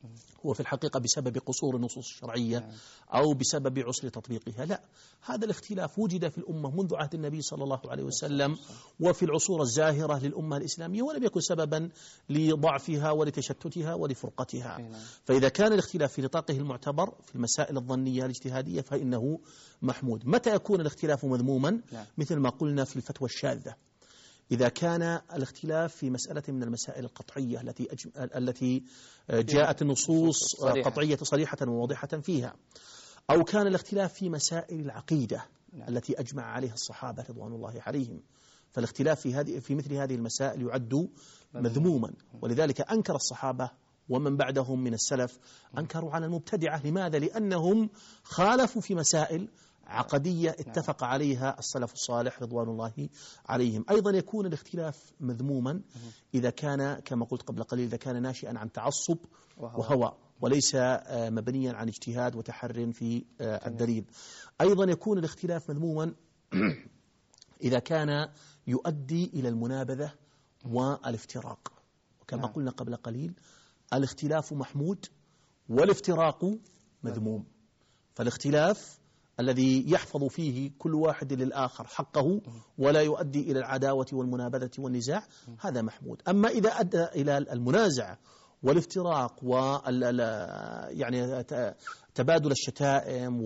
هو في الحقيقة بسبب قصور النصوص الشرعية أو بسبب عسر تطبيقها. لا، هذا الاختلاف وجد في الأمة منذ عهد النبي صلى الله عليه وسلم وفي العصور الزاهرة للأمة الإسلامية، ولم يكن سببا لضعفها ولتشتتها ولفرقتها. فإذا كان الاختلاف في نطاقه المعتبر في المسائل الظنية الاجتهادية فإنه محمود. متى يكون الاختلاف مذموما؟ مثل ما قلنا في الفتوى الشاذة، إذا كان الاختلاف في مسألة من المسائل القطعية التي أجم... التي جاءت النصوص قطعية صريحة وواضحة فيها، أو كان الاختلاف في مسائل العقيدة التي أجمع عليها الصحابة رضوان الله عليهم، فالاختلاف في هذه في مثل هذه المسائل يعد مذموما. ولذلك أنكر الصحابة ومن بعدهم من السلف أنكروا على المبتدعة. لماذا؟ لأنهم خالفوا في مسائل عقدية اتفق عليها السلف الصالح رضوان الله عليهم. أيضا يكون الاختلاف مذموما إذا كان كما قلت قبل قليل إذا كان ناشئا عن تعصب وهوى وليس مبنيا عن اجتهاد وتحر في الدليل. أيضا يكون الاختلاف مذموما إذا كان يؤدي إلى المنابذة والافتراق. وكما قلنا قبل قليل الاختلاف محمود والافتراق مذموم. فالاختلاف الذي يحفظ فيه كل واحد للآخر حقه ولا يؤدي إلى العداوة والمنابذة والنزاع هذا محمود. أما إذا أدى إلى المنازعة والافتراق وال يعني تبادل الشتائم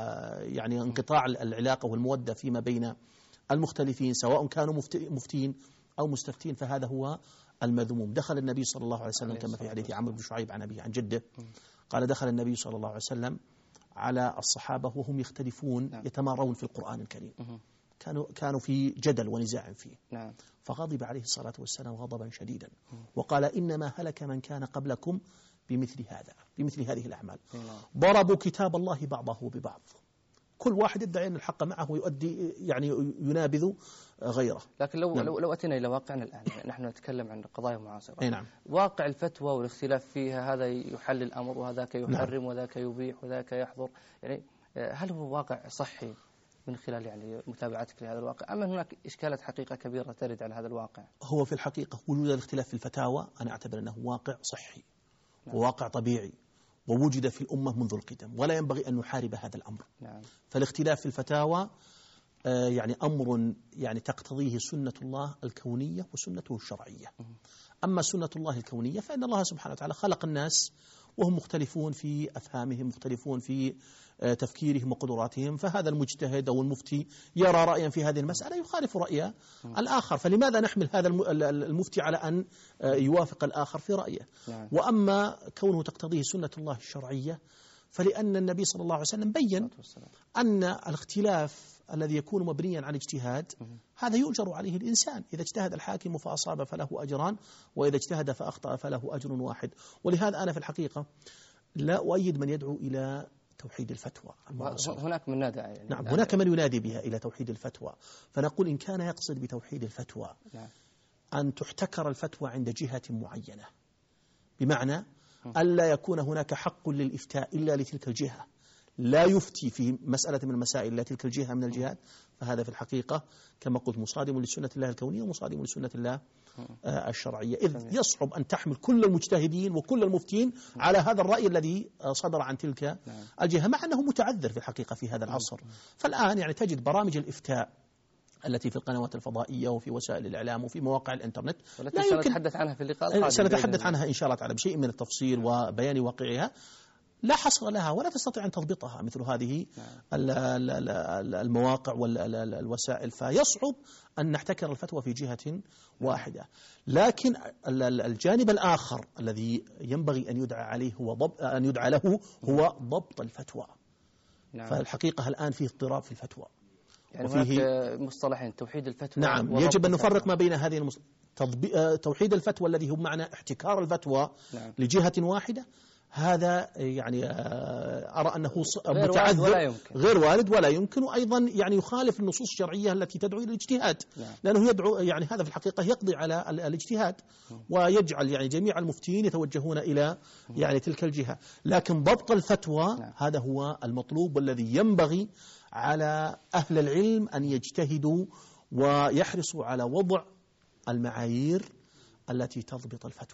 ويعني انقطاع العلاقة والمودة فيما بين المختلفين سواء كانوا مفتين أو مستفتين فهذا هو المذموم. دخل النبي صلى الله عليه وسلم كما في حديث عمرو بن شعيب عن أبيه عن جده قال دخل النبي صلى الله عليه وسلم على الصحابة وهم يختلفون يتمارون في القرآن الكريم، كانوا كانوا في جدل ونزاع فيه، فغضب عليه الصلاة والسلام غضبا شديدا وقال إنما هلك من كان قبلكم بمثل هذا بمثل هذه الأعمال، ضربوا كتاب الله بعضه ببعض، كل واحد يدعي أن الحق معه ويؤدي يعني ينابذ غيره. لكن لو نعم. لو لو أتينا إلى واقعنا الآن، نحن نتكلم عن قضايا معاصرة. نعم. واقع الفتوى والاختلاف فيها هذا يحل الأمر وهذاك يحرم نعم. وذاك يبيح وذاك يحظر، يعني هل هو واقع صحي من خلال يعني متابعتك لهذا الواقع، أم هناك إشكالات حقيقة كبيرة ترد على هذا الواقع؟ هو في الحقيقة وجود الاختلاف في الفتاوى أنا أعتبر أنه واقع صحي نعم. وواقع طبيعي ووجد في الأمة منذ القدم ولا ينبغي أن نحارب هذا الأمر. نعم. فالاختلاف في الفتاوى آه يعني أمر يعني تقتضيه سنة الله الكونية وسنته الشرعية. أما سنة الله الكونية فإن الله سبحانه وتعالى خلق الناس وهم مختلفون في أفهامهم مختلفون في آه تفكيرهم وقدراتهم، فهذا المجتهد أو المفتي يرى رأيا في هذه المسألة يخالف رأي الآخر، فلماذا نحمل هذا المفتي على أن آه يوافق الآخر في رأيه؟ نعم. وأما كونه تقتضيه سنة الله الشرعية فلأن النبي صلى الله عليه وسلم بين أن الاختلاف الذي يكون مبنيا على اجتهاد هذا يؤجر عليه الإنسان، إذا اجتهد الحاكم فأصاب فله أجران وإذا اجتهد فأخطأ فله أجر واحد. ولهذا أنا في الحقيقة لا أؤيد من يدعو إلى توحيد الفتوى المعاصرة. هناك من نادى يعني نعم هناك من ينادي بها إلى توحيد الفتوى، فنقول إن كان يقصد بتوحيد الفتوى نعم. أن تحتكر الفتوى عند جهة معينة، بمعنى ألا يكون هناك حق للإفتاء إلا لتلك الجهة، لا يفتي في مسألة من المسائل إلا تلك الجهة من الجهات، فهذا في الحقيقة كما قلت مصادم لسنة الله الكونية ومصادم لسنة الله الشرعية، إذ يصعب أن تحمل كل المجتهدين وكل المفتين على هذا الرأي الذي صدر عن تلك الجهة، مع أنه متعذر في الحقيقة في هذا العصر. فالآن يعني تجد برامج الإفتاء التي في القنوات الفضائية وفي وسائل الإعلام وفي مواقع الإنترنت لا يمكن سنتحدث عنها في اللقاء القادم، سنتحدث عنها إن شاء الله تعالى بشيء من التفصيل وبيان واقعها، لا حصر لها ولا تستطيع أن تضبطها مثل هذه المواقع والوسائل، فيصعب أن نحتكر الفتوى في جهة واحدة. لكن الجانب الآخر الذي ينبغي أن يدعى عليه هو ضبط أن يدعى له هو ضبط الفتوى. فالحقيقة الآن فيه اضطراب في الفتوى، يعني هناك مصطلحين توحيد الفتوى. نعم يجب أن نفرق ما بين هذه المص... تضب... توحيد الفتوى الذي هو معنى احتكار الفتوى نعم. لجهة واحدة، هذا يعني أرى أنه غير متعذر غير والد ولا يمكن، وأيضا يعني يخالف النصوص الشرعية التي تدعو إلى الاجتهاد نعم. لأنه يدعو يعني هذا في الحقيقة يقضي على الاجتهاد ويجعل يعني جميع المفتين يتوجهون إلى يعني تلك الجهة. لكن ضبط الفتوى نعم. هذا هو المطلوب والذي ينبغي على أهل العلم أن يجتهدوا ويحرصوا على وضع المعايير التي تضبط الفتوى.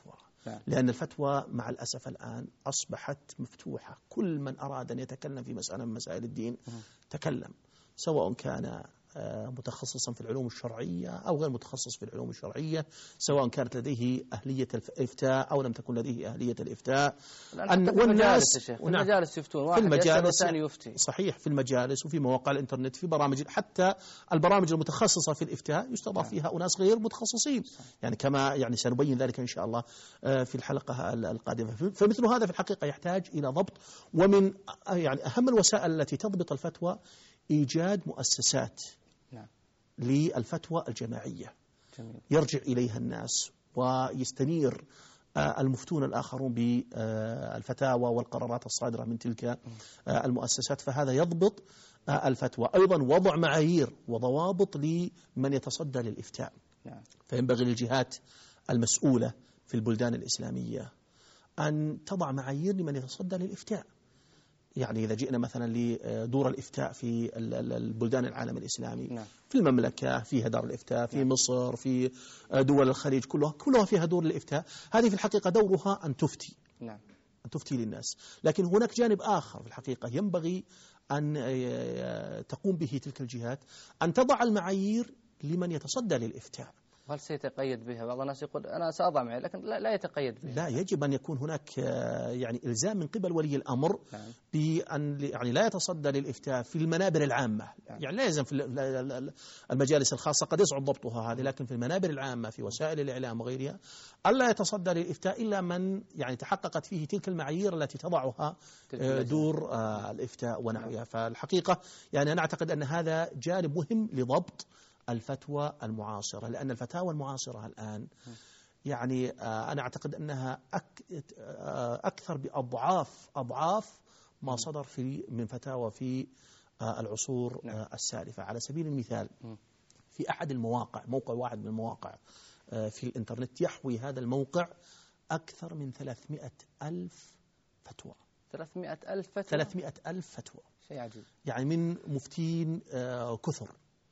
نعم. لأن الفتوى مع الأسف الآن أصبحت مفتوحة، كل من أراد أن يتكلم في مسألة من مسائل الدين تكلم، سواء كان متخصصا في العلوم الشرعية أو غير متخصص في العلوم الشرعية، سواء كانت لديه أهلية الإفتاء أو لم تكن لديه أهلية الإفتاء. أن في المجالس في المجالس يفتون، واحد في المجالس والثاني يفتي. صحيح، في المجالس وفي مواقع الإنترنت، في برامج، حتى البرامج المتخصصة في الإفتاء يستضاف فيها أناس غير متخصصين، يعني كما يعني سنبين ذلك إن شاء الله في الحلقة القادمة. فمثل هذا في الحقيقة يحتاج إلى ضبط، ومن يعني أهم الوسائل التي تضبط الفتوى إيجاد مؤسسات نعم. للفتوى الجماعية جميل. يرجع إليها الناس ويستنير المفتون الآخرون بالفتاوى والقرارات الصادرة من تلك المؤسسات، فهذا يضبط الفتوى. أيضا وضع معايير وضوابط لمن يتصدى للإفتاء، نعم. فينبغي للجهات المسؤولة في البلدان الإسلامية أن تضع معايير لمن يتصدى للإفتاء. يعني إذا جئنا مثلا لدور الإفتاء في البلدان العالم الإسلامي، نعم. في المملكة فيها دار الإفتاء، في نعم. مصر، في دول الخليج، كلها كلها فيها دور الإفتاء. هذه في الحقيقة دورها أن تفتي، نعم. أن تفتي للناس. لكن هناك جانب آخر في الحقيقة ينبغي أن تقوم به تلك الجهات، أن تضع المعايير لمن يتصدى للإفتاء. هل سيتقيد بها؟ بعض الناس يقول أنا سأضع معي، لكن لا, لا يتقيد بها. لا، يجب أن يكون هناك يعني إلزام من قبل ولي الأمر، نعم. بأن يعني لا يتصدى للإفتاء في المنابر العامة، نعم. يعني لا يلزم في المجالس الخاصة، قد يصعب ضبطها هذه، لكن في المنابر العامة في وسائل الإعلام وغيرها ألا يتصدى للإفتاء إلا من يعني تحققت فيه تلك المعايير التي تضعها دور الإفتاء ونحوها. نعم. فالحقيقة يعني أنا أعتقد أن هذا جانب مهم لضبط الفتوى المعاصرة، لأن الفتاوى المعاصرة الآن يعني أنا أعتقد أنها أكثر بأضعاف أضعاف ما صدر في من فتاوى في العصور السالفة. على سبيل المثال، في أحد المواقع، موقع واحد من المواقع في الإنترنت، يحوي هذا الموقع أكثر من ثلاثمائة ألف فتوى. ثلاثمائة ألف فتوى؟ ثلاثمائة ألف فتوى، شيء عجيب، يعني من مفتين كثر.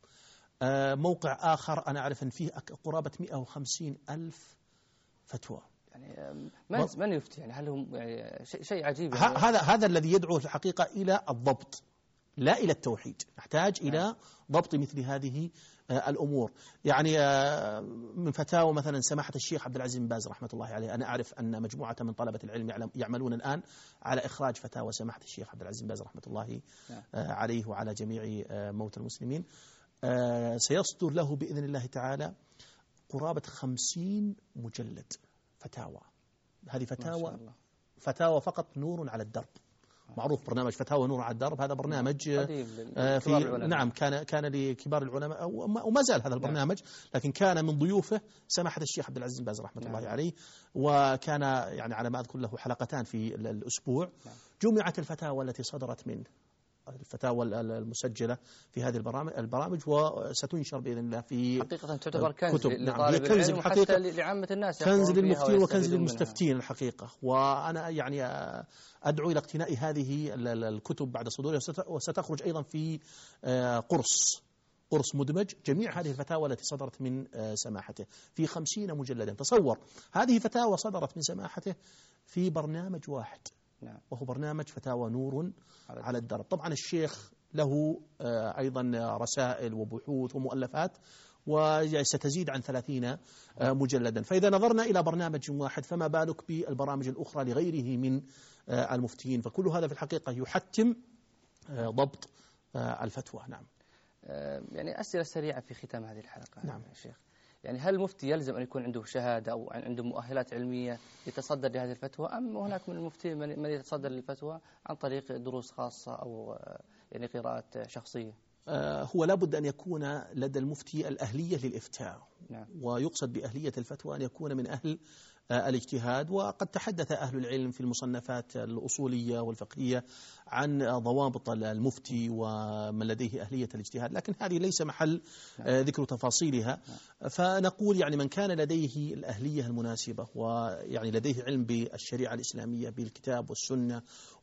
موقع آخر أنا أعرف أن فيه قرابة مئة وخمسين ألف فتوى. يعني من من يفتي؟ يعني هل هم يعني شيء شيء عجيب؟ يعني هذا هذا الذي يدعو في الحقيقة إلى الضبط، لا إلى التوحيد. نحتاج نعم. إلى ضبط مثل هذه الأمور. يعني من فتاوى مثلا سماحة الشيخ عبد العزيز بن باز رحمة الله عليه، أنا أعرف أن مجموعة من طلبة العلم يعملون الآن على إخراج فتاوى سماحة الشيخ عبد العزيز بن باز رحمة الله نعم. عليه وعلى جميع موتى المسلمين. سيصدر له بإذن الله تعالى قرابة خمسين مجلد فتاوى. هذه فتاوى فتاوى فقط نور على الدرب. معروف برنامج فتاوى نور على الدرب، هذا برنامج في نعم كان كان لكبار العلماء وما زال هذا البرنامج، لكن كان من ضيوفه سماحة الشيخ عبد العزيز بن باز رحمة الله عليه، وكان يعني على ما أذكر له حلقتان في الأسبوع. جمعت الفتاوى التي صدرت منه، الفتاوى المسجلة في هذه البرامج البرامج وستنشر بإذن الله في حقيقة تعتبر كنز كتب. نعم. كنز الحقيقة لعامة الناس، كنز للمفتين وكنز للمستفتين الحقيقة. وأنا يعني أدعو إلى اقتناء هذه الكتب بعد صدورها، وستخرج أيضا في قرص قرص مدمج جميع هذه الفتاوى التي صدرت من سماحته في خمسين مجلدا. تصور هذه فتاوى صدرت من سماحته في برنامج واحد، نعم. وهو برنامج فتاوى نور على الدرب. طبعا الشيخ له أيضا رسائل وبحوث ومؤلفات وستزيد عن ثلاثين مجلدا. فإذا نظرنا إلى برنامج واحد فما بالك بالبرامج الأخرى لغيره من المفتين. فكل هذا في الحقيقة يحتم ضبط الفتوى. نعم. يعني أسئلة سريعة في ختام هذه الحلقة. نعم يا شيخ، يعني هل المفتي يلزم أن يكون عنده شهادة أو عنده مؤهلات علمية يتصدر لهذه الفتوى، أم هناك من المفتي من يتصدر للفتوى عن طريق دروس خاصة أو يعني قراءات شخصية؟ هو لابد أن يكون لدى المفتي الأهلية للإفتاء. نعم. ويقصد بأهلية الفتوى أن يكون من أهل الاجتهاد. وقد تحدث أهل العلم في المصنفات الأصولية والفقهية عن ضوابط المفتي ومن لديه أهلية الاجتهاد، لكن هذه ليس محل ذكر تفاصيلها. فنقول يعني من كان لديه الأهلية المناسبة ويعني لديه علم بالشريعة الإسلامية بالكتاب والسنة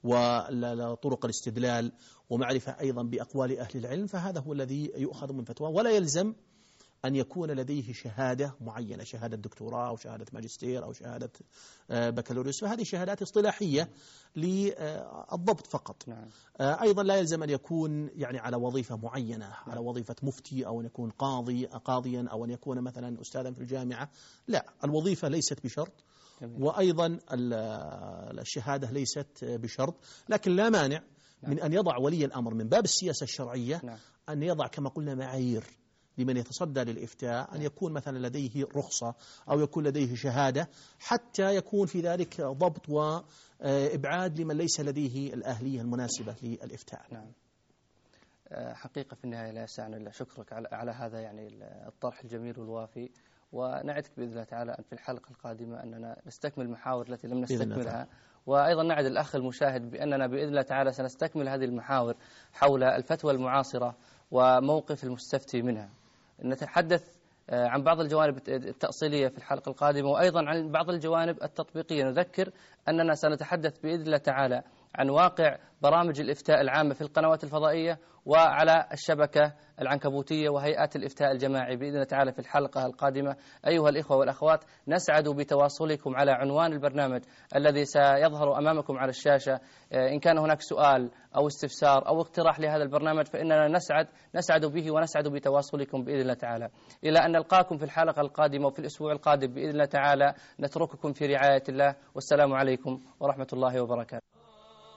وطرق الاستدلال ومعرفة أيضا بأقوال أهل العلم، فهذا هو الذي يؤخذ من فتوى، ولا يلزم أن يكون لديه شهادة معينة، شهادة دكتوراه أو شهادة ماجستير أو شهادة بكالوريوس، فهذه شهادات اصطلاحية للضبط فقط. نعم. أيضا لا يلزم أن يكون يعني على وظيفة معينة، نعم. على وظيفة مفتي أو أن يكون قاضي قاضيا أو أن يكون مثلا أستاذا في الجامعة، لا، الوظيفة ليست بشرط. جميل. وأيضا الشهادة ليست بشرط، لكن لا مانع نعم. من أن يضع ولي الأمر من باب السياسة الشرعية نعم. أن يضع كما قلنا معايير لمن يتصدى للإفتاء، أن يكون مثلا لديه رخصة أو يكون لديه شهادة، حتى يكون في ذلك ضبط وإبعاد لمن ليس لديه الأهلية المناسبة للإفتاء. نعم. حقيقة في النهاية لا يسعنا إلا شكرك على على هذا يعني الطرح الجميل والوافي، ونعدك بإذن الله تعالى أن في الحلقة القادمة أننا نستكمل المحاور التي لم نستكملها، وأيضا نعد الأخ المشاهد بأننا بإذن الله تعالى سنستكمل هذه المحاور حول الفتوى المعاصرة وموقف المستفتي منها. نتحدث عن بعض الجوانب التأصيلية في الحلقة القادمة، وأيضا عن بعض الجوانب التطبيقية. نذكر أننا سنتحدث بإذن الله تعالى عن واقع برامج الإفتاء العامة في القنوات الفضائية وعلى الشبكة العنكبوتية وهيئات الإفتاء الجماعي بإذن الله تعالى في الحلقة القادمة. أيها الإخوة والأخوات، نسعد بتواصلكم على عنوان البرنامج الذي سيظهر أمامكم على الشاشة. إن كان هناك سؤال أو استفسار أو اقتراح لهذا البرنامج فإننا نسعد نسعد به ونسعد بتواصلكم بإذن الله تعالى. إلى أن نلقاكم في الحلقة القادمة وفي الأسبوع القادم بإذن الله تعالى، نترككم في رعاية الله، والسلام عليكم ورحمة الله وبركاته.